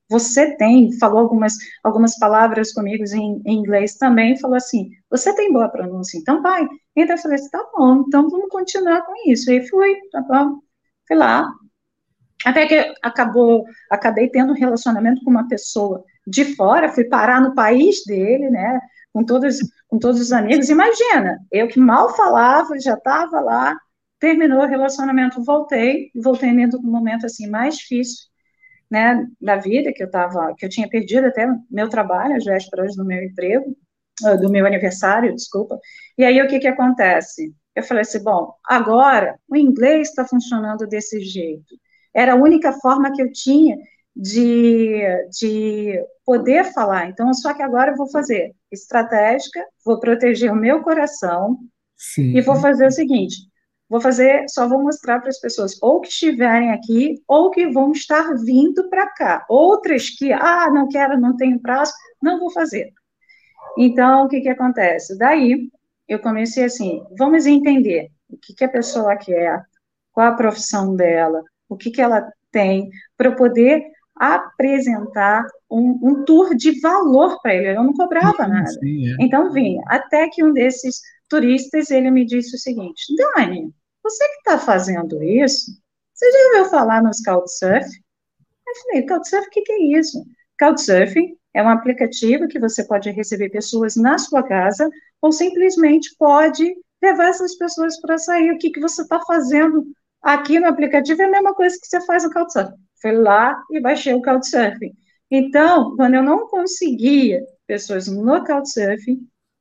você tem, falou algumas, algumas palavras comigo em, em inglês também, falou assim, você tem boa pronúncia, então vai. Então eu falei assim, tá bom, então vamos continuar com isso. E fui, tá bom, fui lá. Até que acabou, acabei tendo um relacionamento com uma pessoa de fora, fui parar no país dele, né, com todos, com todos os amigos. Imagina, eu que mal falava, já estava lá, terminou o relacionamento, voltei, voltei dentro do momento, assim, mais difícil, né, da vida, que eu tava, que eu tinha perdido até meu trabalho, às vésperas do meu emprego, do meu aniversário, desculpa. E aí, o que que acontece? Eu falei assim, bom, agora o inglês está funcionando desse jeito. Era a única forma que eu tinha de, de poder falar. Então, só que agora eu vou fazer estratégica, vou proteger o meu coração. Sim. E vou fazer o seguinte, vou fazer, só vou mostrar para as pessoas, ou que estiverem aqui, ou que vão estar vindo para cá. Outras que, ah, não quero, não tenho prazo, não vou fazer. Então, o que que acontece? Daí, eu comecei assim, vamos entender o que que a pessoa quer, qual a profissão dela, o que que ela tem, para eu poder apresentar um, um tour de valor para ele. Eu não cobrava sim, nada. Sim, é. Então, vinha. Até que um desses turistas, ele me disse o seguinte, Dani, você que está fazendo isso, você já ouviu falar nos Couchsurfing? Eu falei, Couchsurfing, o que que é isso? Couchsurfing é um aplicativo que você pode receber pessoas na sua casa ou simplesmente pode levar essas pessoas para sair. O que que você está fazendo aqui no aplicativo é a mesma coisa que você faz no Couchsurfing. Fui lá e baixei o Couchsurfing. Então, quando eu não conseguia pessoas no Couchsurfing,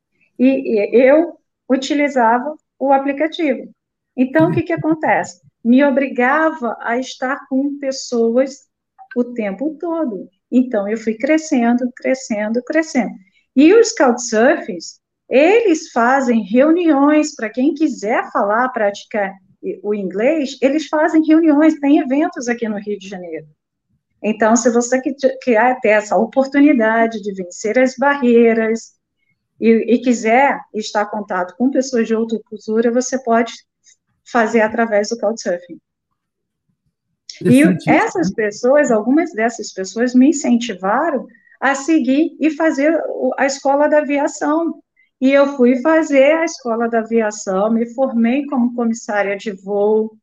e, e eu utilizava o aplicativo. Então, o que que acontece? Me obrigava a estar com pessoas o tempo todo. Então, eu fui crescendo, crescendo, crescendo. E os Couchsurfings, eles fazem reuniões, para quem quiser falar, praticar o inglês, eles fazem reuniões, tem eventos aqui no Rio de Janeiro. Então, se você quer ter essa oportunidade de vencer as barreiras e, e quiser estar em contato com pessoas de outra cultura, você pode fazer através do Couchsurfing. E essas pessoas, algumas dessas pessoas me incentivaram a seguir e fazer a escola da aviação. E eu fui fazer a escola da aviação, me formei como comissária de voo,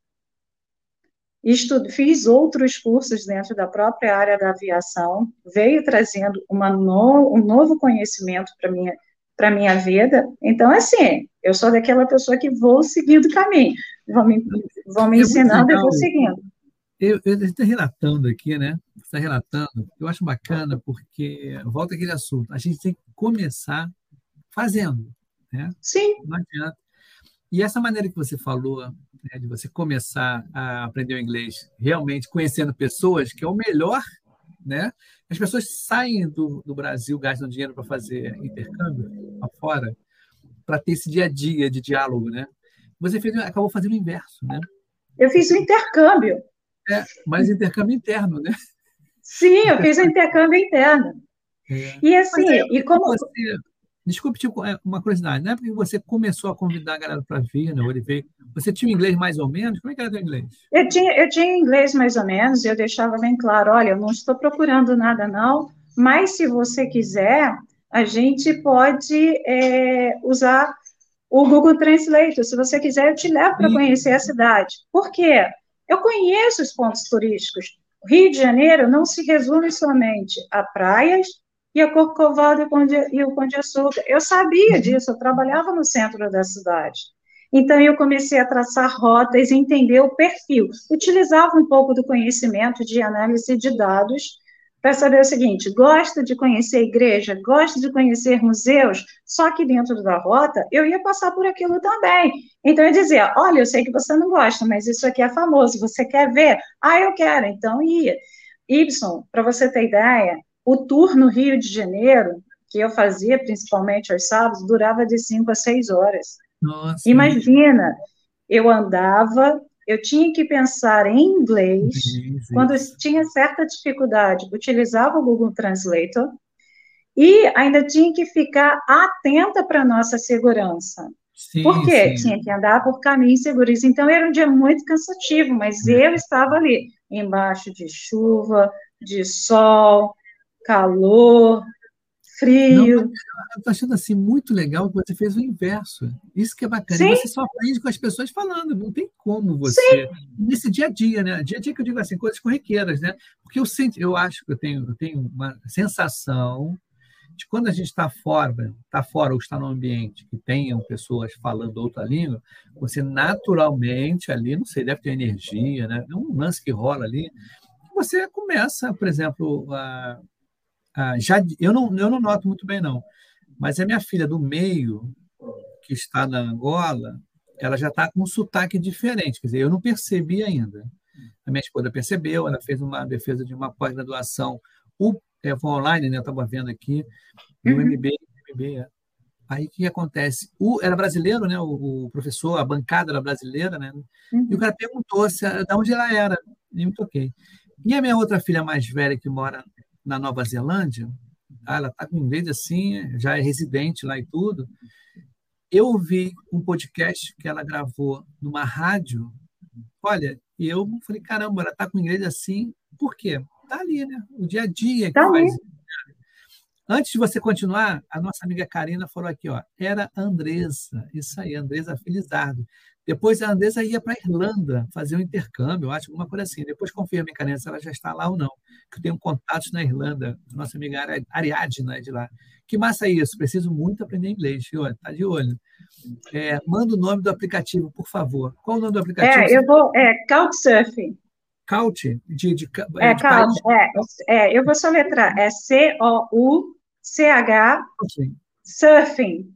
estudo, fiz outros cursos dentro da própria área da aviação, veio trazendo uma no, um novo conhecimento para minha para minha vida. Então, assim, eu sou daquela pessoa que vou seguindo o caminho, vão me, vão me é ensinando e vou seguindo. Eu estou relatando aqui, né? Você está relatando, eu acho bacana, porque volta aquele assunto, a gente tem que começar fazendo, né? Sim. Não adianta. E essa maneira que você falou, né, de você começar a aprender o inglês realmente conhecendo pessoas, que é o melhor, né? As pessoas saem do, do Brasil, gastam dinheiro para fazer intercâmbio lá fora, para ter esse dia a dia de diálogo, né? Você fez, acabou fazendo o inverso, né? Eu fiz o intercâmbio. É, mas intercâmbio interno, né? Sim, eu fiz o intercâmbio interno. É. E assim, é, e como... Você, desculpe, tipo, uma curiosidade, não é porque você começou a convidar a galera para vir, né? Ele você tinha o inglês mais ou menos? Como é que era o inglês? Eu tinha, eu tinha inglês mais ou menos, e eu deixava bem claro, olha, eu não estou procurando nada não, mas se você quiser, a gente pode é, usar o Google Translate. Se você quiser, eu te levo para conhecer a cidade. Por quê? Eu conheço os pontos turísticos. O Rio de Janeiro não se resume somente a praias e a Corcovado e o Pão de Açúcar. Eu sabia disso, eu trabalhava no centro da cidade. Então, eu comecei a traçar rotas e entender o perfil. Utilizava um pouco do conhecimento de análise de dados para saber o seguinte, gosta de conhecer a igreja, gosta de conhecer museus, só que dentro da rota eu ia passar por aquilo também. Então, eu dizia, olha, eu sei que você não gosta, mas isso aqui é famoso, você quer ver? Ah, eu quero, então ia. Ibson, para você ter ideia, o tour no Rio de Janeiro, que eu fazia principalmente aos sábados, durava de cinco a seis horas. Nossa. Imagina, eu andava, eu tinha que pensar em inglês, sim, sim. Quando eu tinha certa dificuldade, utilizava o Google Translator, e ainda tinha que ficar atenta para a nossa segurança. Sim, por quê? Sim. Tinha que andar por caminhos seguros. Então, era um dia muito cansativo, mas é. eu estava ali, embaixo de chuva, de sol, calor, Não, frio. eu estou achando assim muito legal que você fez o inverso. Isso que é bacana. E Sim, você só aprende com as pessoas falando. Não tem como sim. você. Nesse dia a dia, né? Dia a dia que eu digo assim, coisas corriqueiras, né? Porque eu, senti, eu acho que eu tenho, eu tenho uma sensação de quando a gente está fora, está fora ou está num ambiente que tenham pessoas falando outra língua, você naturalmente ali, não sei, deve ter energia, né? É um lance que rola ali. Você começa, por exemplo, a ah, já, eu não, eu não noto muito bem, não. Mas a minha filha do meio, que está na Angola, ela já está com um sotaque diferente. Quer dizer, eu não percebi ainda. A minha esposa percebeu, ela fez uma defesa de uma pós-graduação, o, é, foi online, né? Eu estava vendo aqui, e o Uhum, M B A. M B A. Aí o que acontece? O, era brasileiro, né? O, o professor, a bancada era brasileira, né? E o uhum. cara perguntou se, de onde ela era. E me toquei. E a minha outra filha mais velha, que mora na Nova Zelândia, ah, ela está com inglês assim, já é residente lá e tudo. Eu ouvi um podcast que ela gravou numa rádio. Olha, e eu falei, caramba, ela está com inglês assim, por quê? Está ali, né? O dia a dia que Tá faz. ali. Antes de você continuar, a nossa amiga Karina falou aqui, ó, era a Andressa, isso aí, Andressa Felizardo. Depois a Andressa ia para a Irlanda fazer um intercâmbio, eu acho, alguma coisa assim. Depois confirme, Karina, se ela já está lá ou não. Que eu tenho contatos na Irlanda, nossa amiga Ari- Ariadna é de lá. Que massa é isso, preciso muito aprender inglês, viu? Tá de olho. É, manda o nome do aplicativo, por favor. Qual o nome do aplicativo? É, Você eu vou. É, Couchsurfing. Couch, de, de, É, é, de Couch. país? É, é, eu vou soletrar. É C O U C H Couch. Surfing.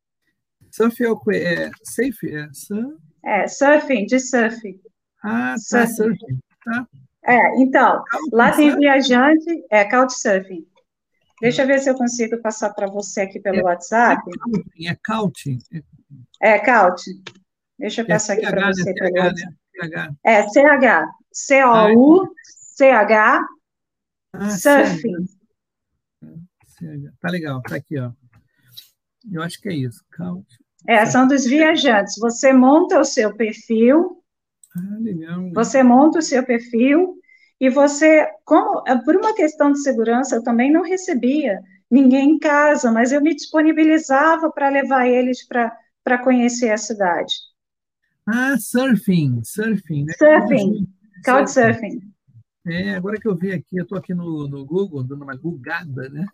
Surf é, o quê? É safe? É, surf? É, surfing, de surf. Ah, tá, Surfing. surfing. Tá. É, então, Couch, lá tem surf? viajante, é Couchsurfing. Deixa eu ver se eu consigo passar para você aqui É, pelo não é WhatsApp. couching, é couching. É, É, Couch. Deixa eu é passar aqui para C H, né? você pelo C H, né? WhatsApp. C H. É C H, Ah, entendi. C-O-U-C-H, Ah, C H, Surfing. C H. Tá legal, tá aqui, ó. Eu acho que é isso. Couch, É, surf. são dos viajantes. Você monta o seu perfil, Ah, legal. você monta o seu perfil e você, como por uma questão de segurança, eu também não recebia ninguém em casa, mas eu me disponibilizava para levar eles para para conhecer a cidade. Ah, surfing, surfing, né? Tudo Surfing, junto. Surfing. Couchsurfing. É, agora que eu vi aqui, eu estou aqui no, no Google, dando uma googada, né?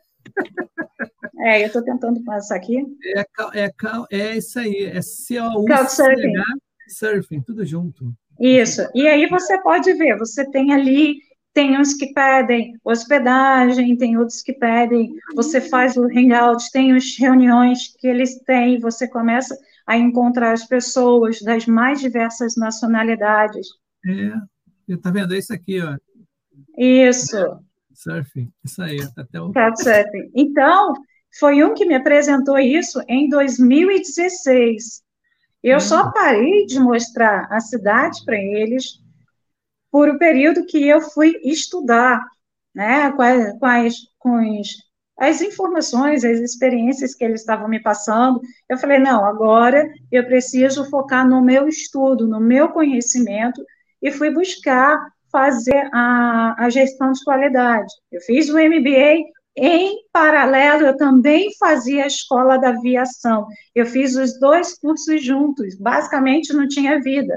É, eu estou tentando passar aqui. É, cau- é, cau- é isso aí, é C-O-U-C-H, Couchsurfing. surfing, tudo junto. Isso. E aí você pode ver, você tem ali, tem uns que pedem hospedagem, tem outros que pedem, você faz o hangout, tem as reuniões que eles têm, você começa a encontrar as pessoas das mais diversas nacionalidades. É, tá vendo? É isso aqui, ó. Isso, Surfing, isso aí, tá até o. Couchsurfing. Então, foi um que me apresentou isso em dois mil e dezesseis. Eu Caramba. só parei de mostrar a cidade para eles por o período que eu fui estudar, né, quais, quais com os, as informações, as experiências que eles estavam me passando. Eu falei, não, agora eu preciso focar no meu estudo, no meu conhecimento, e fui buscar fazer a, a gestão de qualidade. Eu fiz o M B A, em paralelo, eu também fazia a escola da aviação. Eu fiz os dois cursos juntos, basicamente não tinha vida.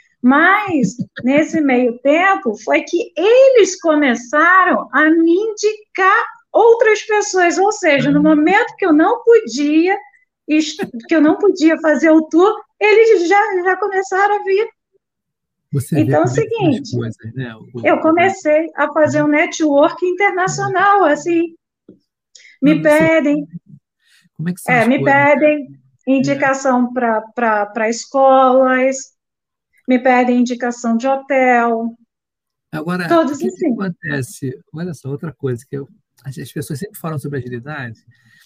Mas, nesse meio tempo, foi que eles começaram a me indicar outras pessoas, ou seja, no momento que eu não podia, que eu não podia fazer o tour, eles já, já começaram a vir. Você vê Então, é o como é que são as seguinte, coisas, né? O, eu o, comecei a fazer um network internacional, assim, não, me você pedem, como é que são é, as me coisas? pedem É. indicação para escolas, me pedem indicação de hotel, Agora, o todos que, que assim. acontece? Olha só, outra coisa que eu, as as pessoas sempre falam sobre agilidade,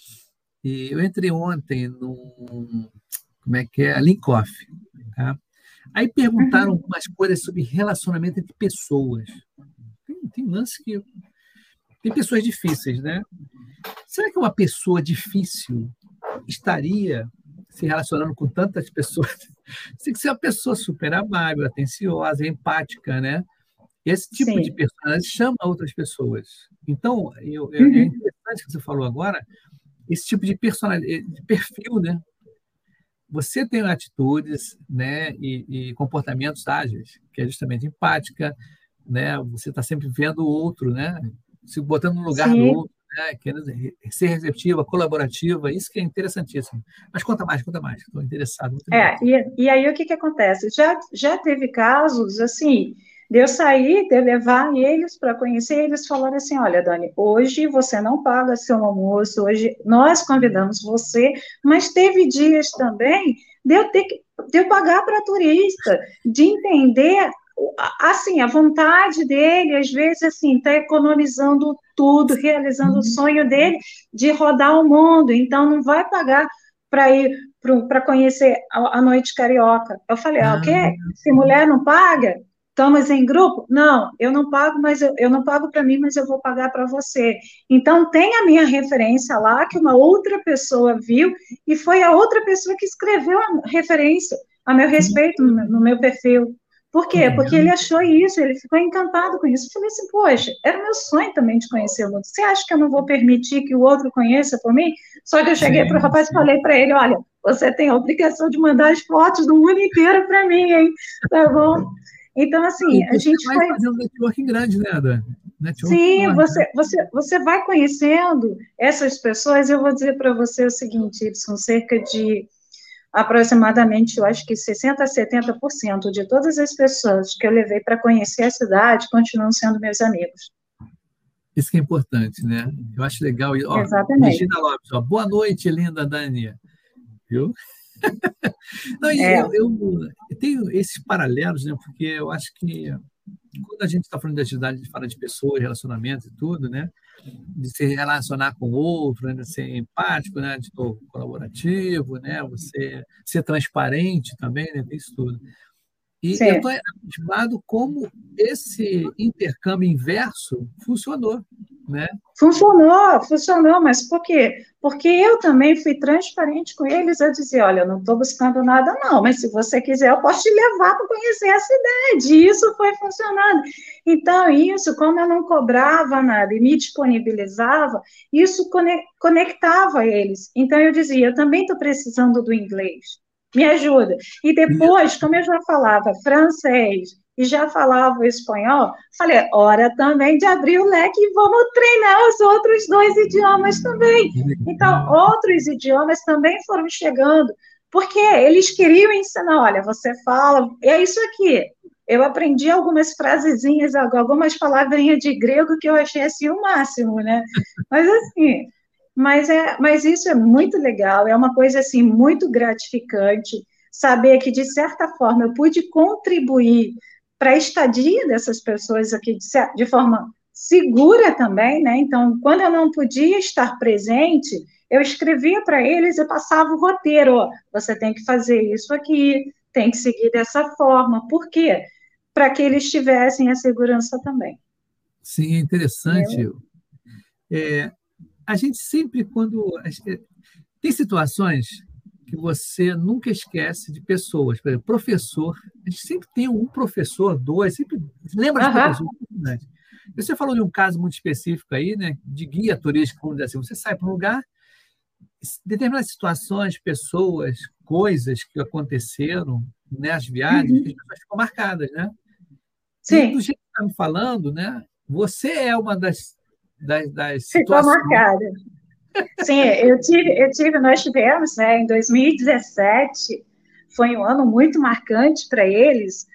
e eu entrei ontem num, como é que é? Link Off, tá? Aí perguntaram Uhum. algumas coisas sobre relacionamento entre pessoas. Tem, tem lance que. Tem pessoas difíceis, né? Será que uma pessoa difícil estaria se relacionando com tantas pessoas? Tem que ser uma pessoa super amável, atenciosa, empática, né? Esse tipo Sim. de personalidade chama outras pessoas. Então, eu, eu, é Uhum. interessante o que você falou agora, esse tipo de personalidade, de perfil, né? Você tem atitudes, né, e, e comportamentos ágeis, que é justamente empática, né? Você está sempre vendo o outro, né? Se botando no lugar do Sim. outro, né? Querendo ser receptiva, colaborativa, isso que é interessantíssimo. Mas conta mais, conta mais, estou interessado, muito legal. É, e, e aí o que que acontece? Já, já teve casos, assim, de eu sair, de levar eles para conhecer, eles falaram assim, olha, Dani, hoje você não paga seu almoço, hoje nós convidamos você, mas teve dias também de eu ter que de eu pagar para turista, de entender, assim, a vontade dele, às vezes, assim, está economizando tudo, realizando o sonho dele de rodar o mundo, então não vai pagar para ir para conhecer a, a noite carioca. Eu falei, ah, o quê? Se mulher não paga, estamos em grupo? Não, eu não pago, mas eu, eu não pago para mim, mas eu vou pagar para você. Então, tem a minha referência lá, que uma outra pessoa viu, e foi a outra pessoa que escreveu a referência a meu respeito no, no meu perfil. Por quê? Porque ele achou isso, ele ficou encantado com isso. Eu falei assim, poxa, era meu sonho também de conhecer o mundo. Você acha que eu não vou permitir que o outro conheça por mim? Só que eu cheguei para o rapaz e falei para ele, olha, você tem a obrigação de mandar as fotos do mundo inteiro para mim, hein? Tá bom? Então, assim, a gente vai foi... fazer um networking grande, né, Dani? Networking Sim, enorme, você, né? você, você vai conhecendo essas pessoas. Eu vou dizer para você o seguinte, são cerca de aproximadamente, eu acho que sessenta a setenta por cento de todas as pessoas que eu levei para conhecer a cidade continuam sendo meus amigos. Isso que é importante, né? Eu acho legal. Ó, Exatamente. Regina Lopes, ó, boa noite, linda Dani. Viu? Não, e É. eu, eu, eu tenho esses paralelos, né? Porque eu acho que quando a gente está falando de atividade, de fala de pessoas, relacionamentos e tudo, né? De se relacionar com o outro, né? De ser empático, né? De ser colaborativo, né? Você ser transparente também, né? Tem isso tudo. E eu estou Sim. abismado como esse intercâmbio inverso funcionou, né? Funcionou, funcionou, mas por quê? Porque eu também fui transparente com eles, eu dizia, olha, eu não estou buscando nada não, mas se você quiser eu posso te levar para conhecer a cidade, e isso foi funcionando. Então, isso, como eu não cobrava nada e me disponibilizava, isso conectava eles. Então, eu dizia, eu também estou precisando do inglês, me ajuda. E depois, como eu já falava francês, e já falava o espanhol, falei, hora também de abrir o leque e vamos treinar os outros dois idiomas também. Então, outros idiomas também foram chegando, porque eles queriam ensinar, olha, você fala, é isso aqui. Eu aprendi algumas frasezinhas, algumas palavrinhas de grego que eu achei assim o máximo, né? Mas assim, mas, é, mas isso é muito legal, é uma coisa assim muito gratificante, saber que, de certa forma, eu pude contribuir para a estadia dessas pessoas aqui de, de forma segura também, né? Então, quando eu não podia estar presente, eu escrevia para eles e passava o roteiro, ó, você tem que fazer isso aqui, tem que seguir dessa forma. Por quê? Para que eles tivessem a segurança também. Sim, é interessante. Eu... É, a gente sempre, quando... Tem situações que você nunca esquece de pessoas. Por exemplo, professor. A gente sempre tem um professor, dois, sempre lembra de Aham. professor. Você falou de um caso muito específico aí, né, de guia turístico, vamos dizer assim. Você sai para um lugar, determinadas situações, pessoas, coisas que aconteceram nas viagens, Uhum. que as pessoas ficam marcadas, né? E do Sim, jeito que está me falando, né, você é uma das, das, das ficou situações. marcada. Sim, eu tive, eu tive, nós tivemos, né, em dois mil e dezessete, foi um ano muito marcante para eles,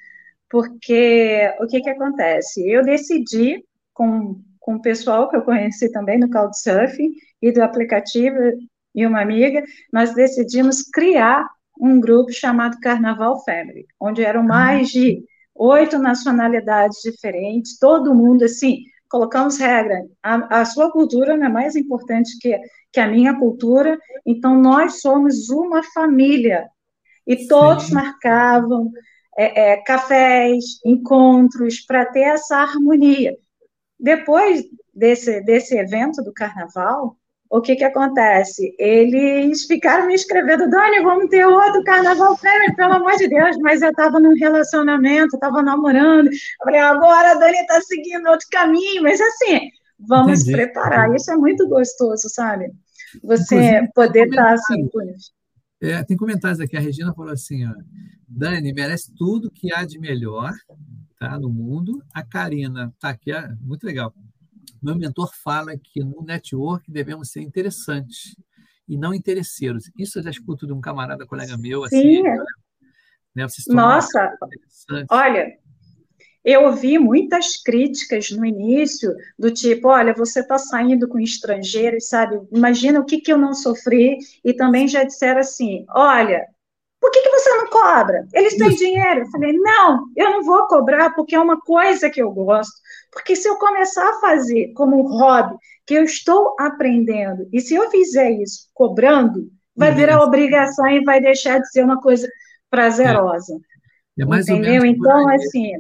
porque o que que acontece? Eu decidi, com, com o pessoal que eu conheci também no Couchsurfing e do aplicativo, e uma amiga, nós decidimos criar um grupo chamado Carnaval Family, onde eram mais de oito nacionalidades diferentes, todo mundo, assim, colocamos regra, a, a sua cultura não é mais importante que, que a minha cultura, então nós somos uma família, e todos Sim. marcavam é, é, cafés, encontros, para ter essa harmonia. Depois desse, desse evento do carnaval, o que que acontece? Eles ficaram me escrevendo, Dani, vamos ter outro carnaval fêmea, pelo amor de Deus, mas eu estava num relacionamento, estava namorando, eu falei, agora a Dani está seguindo outro caminho, mas assim, vamos Entendi. preparar, isso é muito gostoso, sabe? Você Inclusive, poder tem estar assim, comentários. com isso. É, tem comentários aqui. A Regina falou assim, ó, Dani merece tudo que há de melhor, tá, no mundo. A Karina tá aqui, é, muito legal. Meu mentor fala que no network devemos ser interessantes e não interesseiros. Isso eu já escuto de um camarada, colega meu, assim, Sim, né, você se tornar uma nossa, pessoa interessante. olha, eu ouvi muitas críticas no início, do tipo, olha, você está saindo com estrangeiros, sabe? Imagina o que, que eu não sofri, e também já disseram assim, olha, por que, que você não cobra? Eles têm Isso. dinheiro. Eu falei, não, eu não vou cobrar porque é uma coisa que eu gosto. Porque se eu começar a fazer como um hobby, que eu estou aprendendo, e se eu fizer isso cobrando, vai virar Isso. obrigação e vai deixar de ser uma coisa prazerosa. É mais ou menos Entendeu? por Então, aí. assim,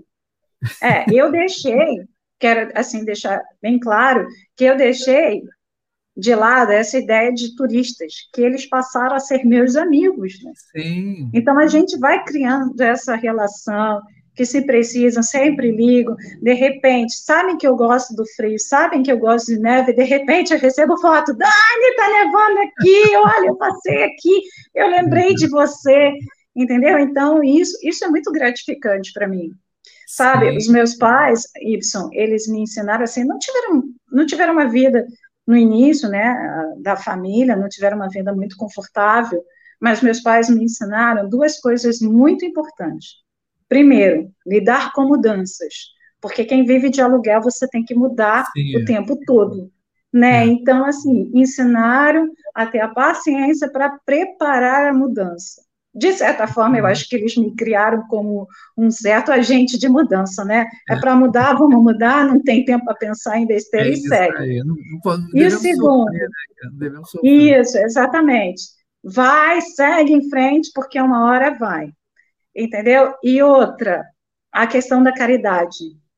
é, eu deixei, quero assim deixar bem claro, que eu deixei de lado essa ideia de turistas, que eles passaram a ser meus amigos, né? Sim. Então, a gente vai criando essa relação, que se precisam, sempre ligam, de repente, sabem que eu gosto do frio, sabem que eu gosto de neve, de repente eu recebo foto, Dani, tá nevando aqui, olha, eu passei aqui, eu lembrei de você, entendeu? Então, isso, isso é muito gratificante para mim. Sabe, Sim. os meus pais, Ibson, eles me ensinaram assim, não tiveram, não tiveram uma vida no início, né, da família, não tiveram uma vida muito confortável, mas meus pais me ensinaram duas coisas muito importantes. Primeiro, lidar com mudanças, porque quem vive de aluguel você tem que mudar Sim. o tempo todo, né? É. Então, assim, ensinaram a ter a paciência para preparar a mudança. De certa forma, eu acho que eles me criaram como um certo agente de mudança, né? É para mudar, vamos mudar, não tem tempo para pensar em besteira É e isso segue. aí. Não, não, pode- não E o devemos segundo, sofrer, né, cara? Não devemos sofrer. isso, exatamente. Vai, segue em frente, porque uma hora vai. Entendeu? E outra, a questão da caridade.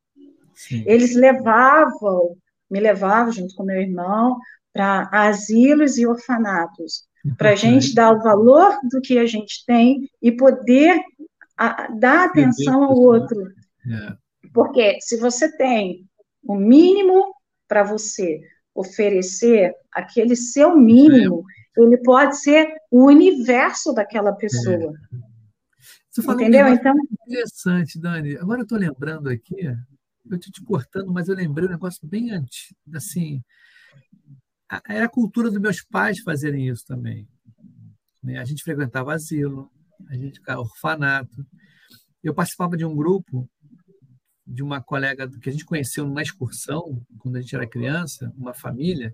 Sim. Eles levavam, me levavam junto com meu irmão para asilos e orfanatos, para a gente dar o valor do que a gente tem e poder a, dar atenção ao outro. É. Porque se você tem o mínimo para você oferecer, aquele seu mínimo, ele pode ser o universo daquela pessoa. É. Você falou um Entendeu? negócio Então, interessante, Dani. Agora eu estou lembrando aqui, eu estou te cortando, mas eu lembrei um negócio bem antes, assim, a- era a cultura dos meus pais fazerem isso também, né? A gente frequentava asilo, a gente ficava orfanato. Eu participava de um grupo de uma colega que a gente conheceu numa excursão, quando a gente era criança, uma família,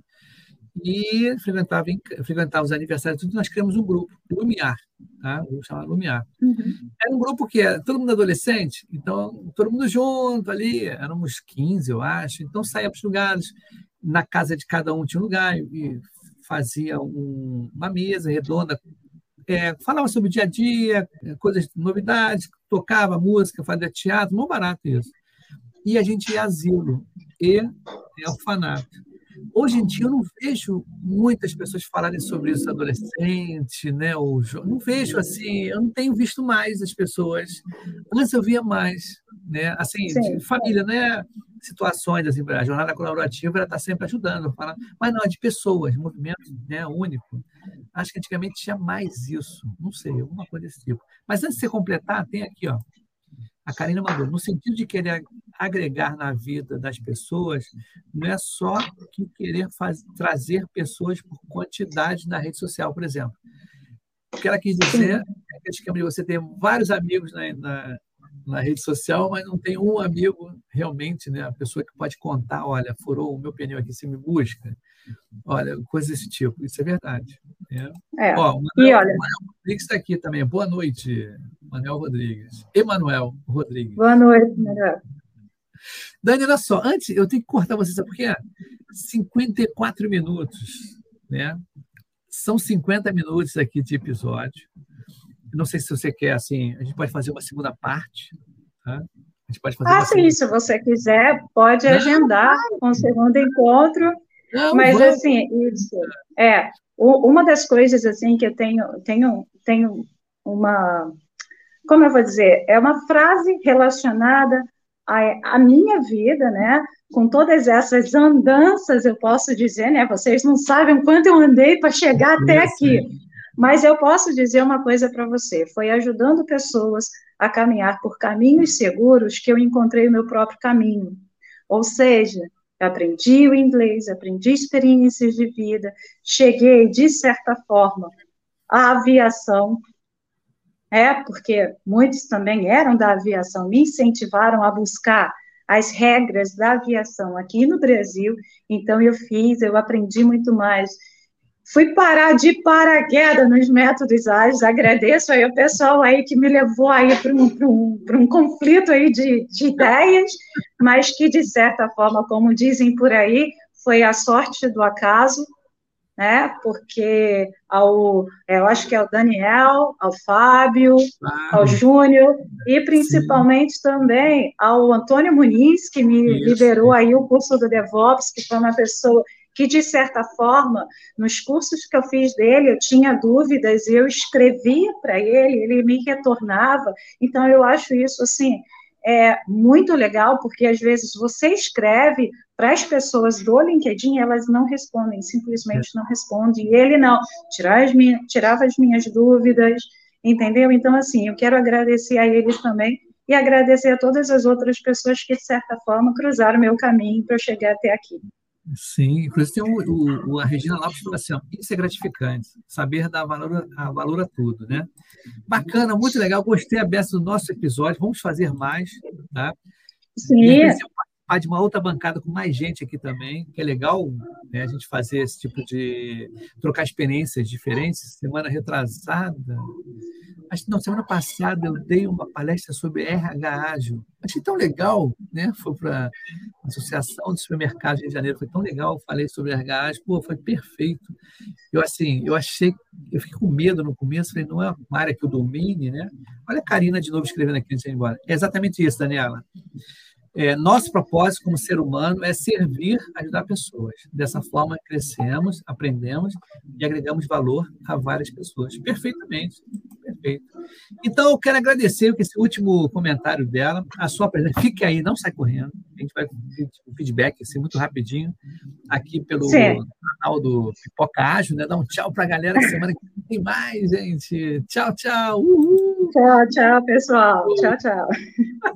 e frequentava, em- frequentava os aniversários, tudo, nós criamos um grupo, Lumiar, tá? Vamos chamar Lumiar. uhum, Era um grupo que era todo mundo adolescente, então todo mundo junto ali, éramos quinze, eu acho, então saía para os lugares, na casa de cada um tinha um lugar, e fazia um- uma mesa redonda, é, falava sobre o dia a dia, é, coisas, novidades, tocava música, fazia teatro, muito barato isso. E a gente ia a asilo e é, orfanato. Hoje em dia eu não vejo muitas pessoas falarem sobre isso, adolescente, né? Ou jo- não vejo assim, eu não tenho visto mais as pessoas. Antes eu via mais, né? Assim, de sim. família, né? Situações assim, a jornada colaborativa ela está sempre ajudando, falando, mas não é de pessoas, movimento, né? Único. Acho que antigamente tinha mais isso, não sei, alguma coisa desse tipo. Mas antes de você completar, tem aqui, ó. A Karina mandou, no sentido de querer agregar na vida das pessoas, não é só que querer faz, trazer pessoas por quantidade na rede social, por exemplo. O que ela quis dizer Sim. é que esquema de você ter vários amigos na, na, na rede social, mas não tem um amigo realmente, né? A pessoa que pode contar, olha, furou o meu pneu aqui, você me busca. Olha, coisa desse tipo. Isso é verdade. Né? É. Ó, o E Manuel, olha, o Manuel Rodrigues está aqui também. Boa noite, Manuel Rodrigues. Emanuel Rodrigues. boa noite, Manuel. Dani, olha só, antes eu tenho que cortar você, sabe por quê? cinquenta e quatro minutos, né? São cinquenta minutos aqui de episódio. Não sei se você quer, assim, a gente pode fazer uma segunda parte, tá? A gente pode fazer Ah, uma sim, segunda se você quiser, pode Não, agendar um segundo encontro Não, Mas, vamos. assim, isso é u- uma das coisas, assim, que eu tenho, tenho, tenho uma, como eu vou dizer, é uma frase relacionada à, à minha vida, né? Com todas essas andanças, eu posso dizer, né? Vocês não sabem o quanto eu andei para chegar até Isso, aqui. Mas eu posso dizer uma coisa para você: foi ajudando pessoas a caminhar por caminhos seguros que eu encontrei o meu próprio caminho. Ou seja, eu aprendi o inglês, aprendi experiências de vida, cheguei, de certa forma, à aviação, é, porque muitos também eram da aviação, me incentivaram a buscar as regras da aviação aqui no Brasil, então eu fiz, eu aprendi muito mais. Fui parar de paraquedas nos métodos ágeis, agradeço aí o pessoal aí que me levou aí para um, para um, para um conflito aí de, de ideias, mas que, de certa forma, como dizem por aí, foi a sorte do acaso, né? Porque ao, eu acho que é o Daniel, ao Fábio, ao Fábio. Júnior, e Sim, principalmente também ao Antônio Muniz, que me isso. liderou aí o curso do DevOps, que foi uma pessoa que, de certa forma, nos cursos que eu fiz dele, eu tinha dúvidas, e eu escrevia para ele, ele me retornava. Então, eu acho isso, assim, é muito legal, porque, às vezes, você escreve para as pessoas do LinkedIn, elas não respondem, simplesmente não respondem, e ele não, tirava as minhas, tirava as minhas dúvidas, entendeu? Então, assim, eu quero agradecer a eles também, e agradecer a todas as outras pessoas que, de certa forma, cruzaram o meu caminho para eu chegar até aqui. Sim, inclusive tem o, o- o- a Regina Lopes falou assim, ó, isso é gratificante, saber dar valor a, valor a tudo, né? Bacana, muito legal, gostei a beça do nosso episódio, vamos fazer mais, tá? De Sim, repente, eu participar de uma outra bancada com mais gente aqui também, que é legal, né, a gente fazer esse tipo de trocar experiências diferentes. Semana retrasada, acho que não, semana passada eu dei uma palestra sobre R H ágil. Achei tão legal, né? Foi para a Associação de Supermercados de Janeiro, foi tão legal, falei sobre R H ágil, pô, foi perfeito. Eu assim, eu achei, eu fiquei com medo no começo, falei, não é uma área que eu domine, né? Olha a Karina de novo escrevendo aqui antes de ir embora. É exatamente isso, Daniela. É, nosso propósito como ser humano é servir, ajudar pessoas. Dessa forma, crescemos, aprendemos e agregamos valor a várias pessoas. Perfeitamente. Perfeito. Então, eu quero agradecer esse último comentário dela, a sua presença. Fique aí, não sai correndo. A gente vai o feedback assim, muito rapidinho aqui pelo sim. canal do Pipoca Ágil, né? Dá um tchau para a galera que semana que vem tem mais, gente. Tchau, tchau. Uhul. Tchau, tchau, pessoal. Tchau, tchau.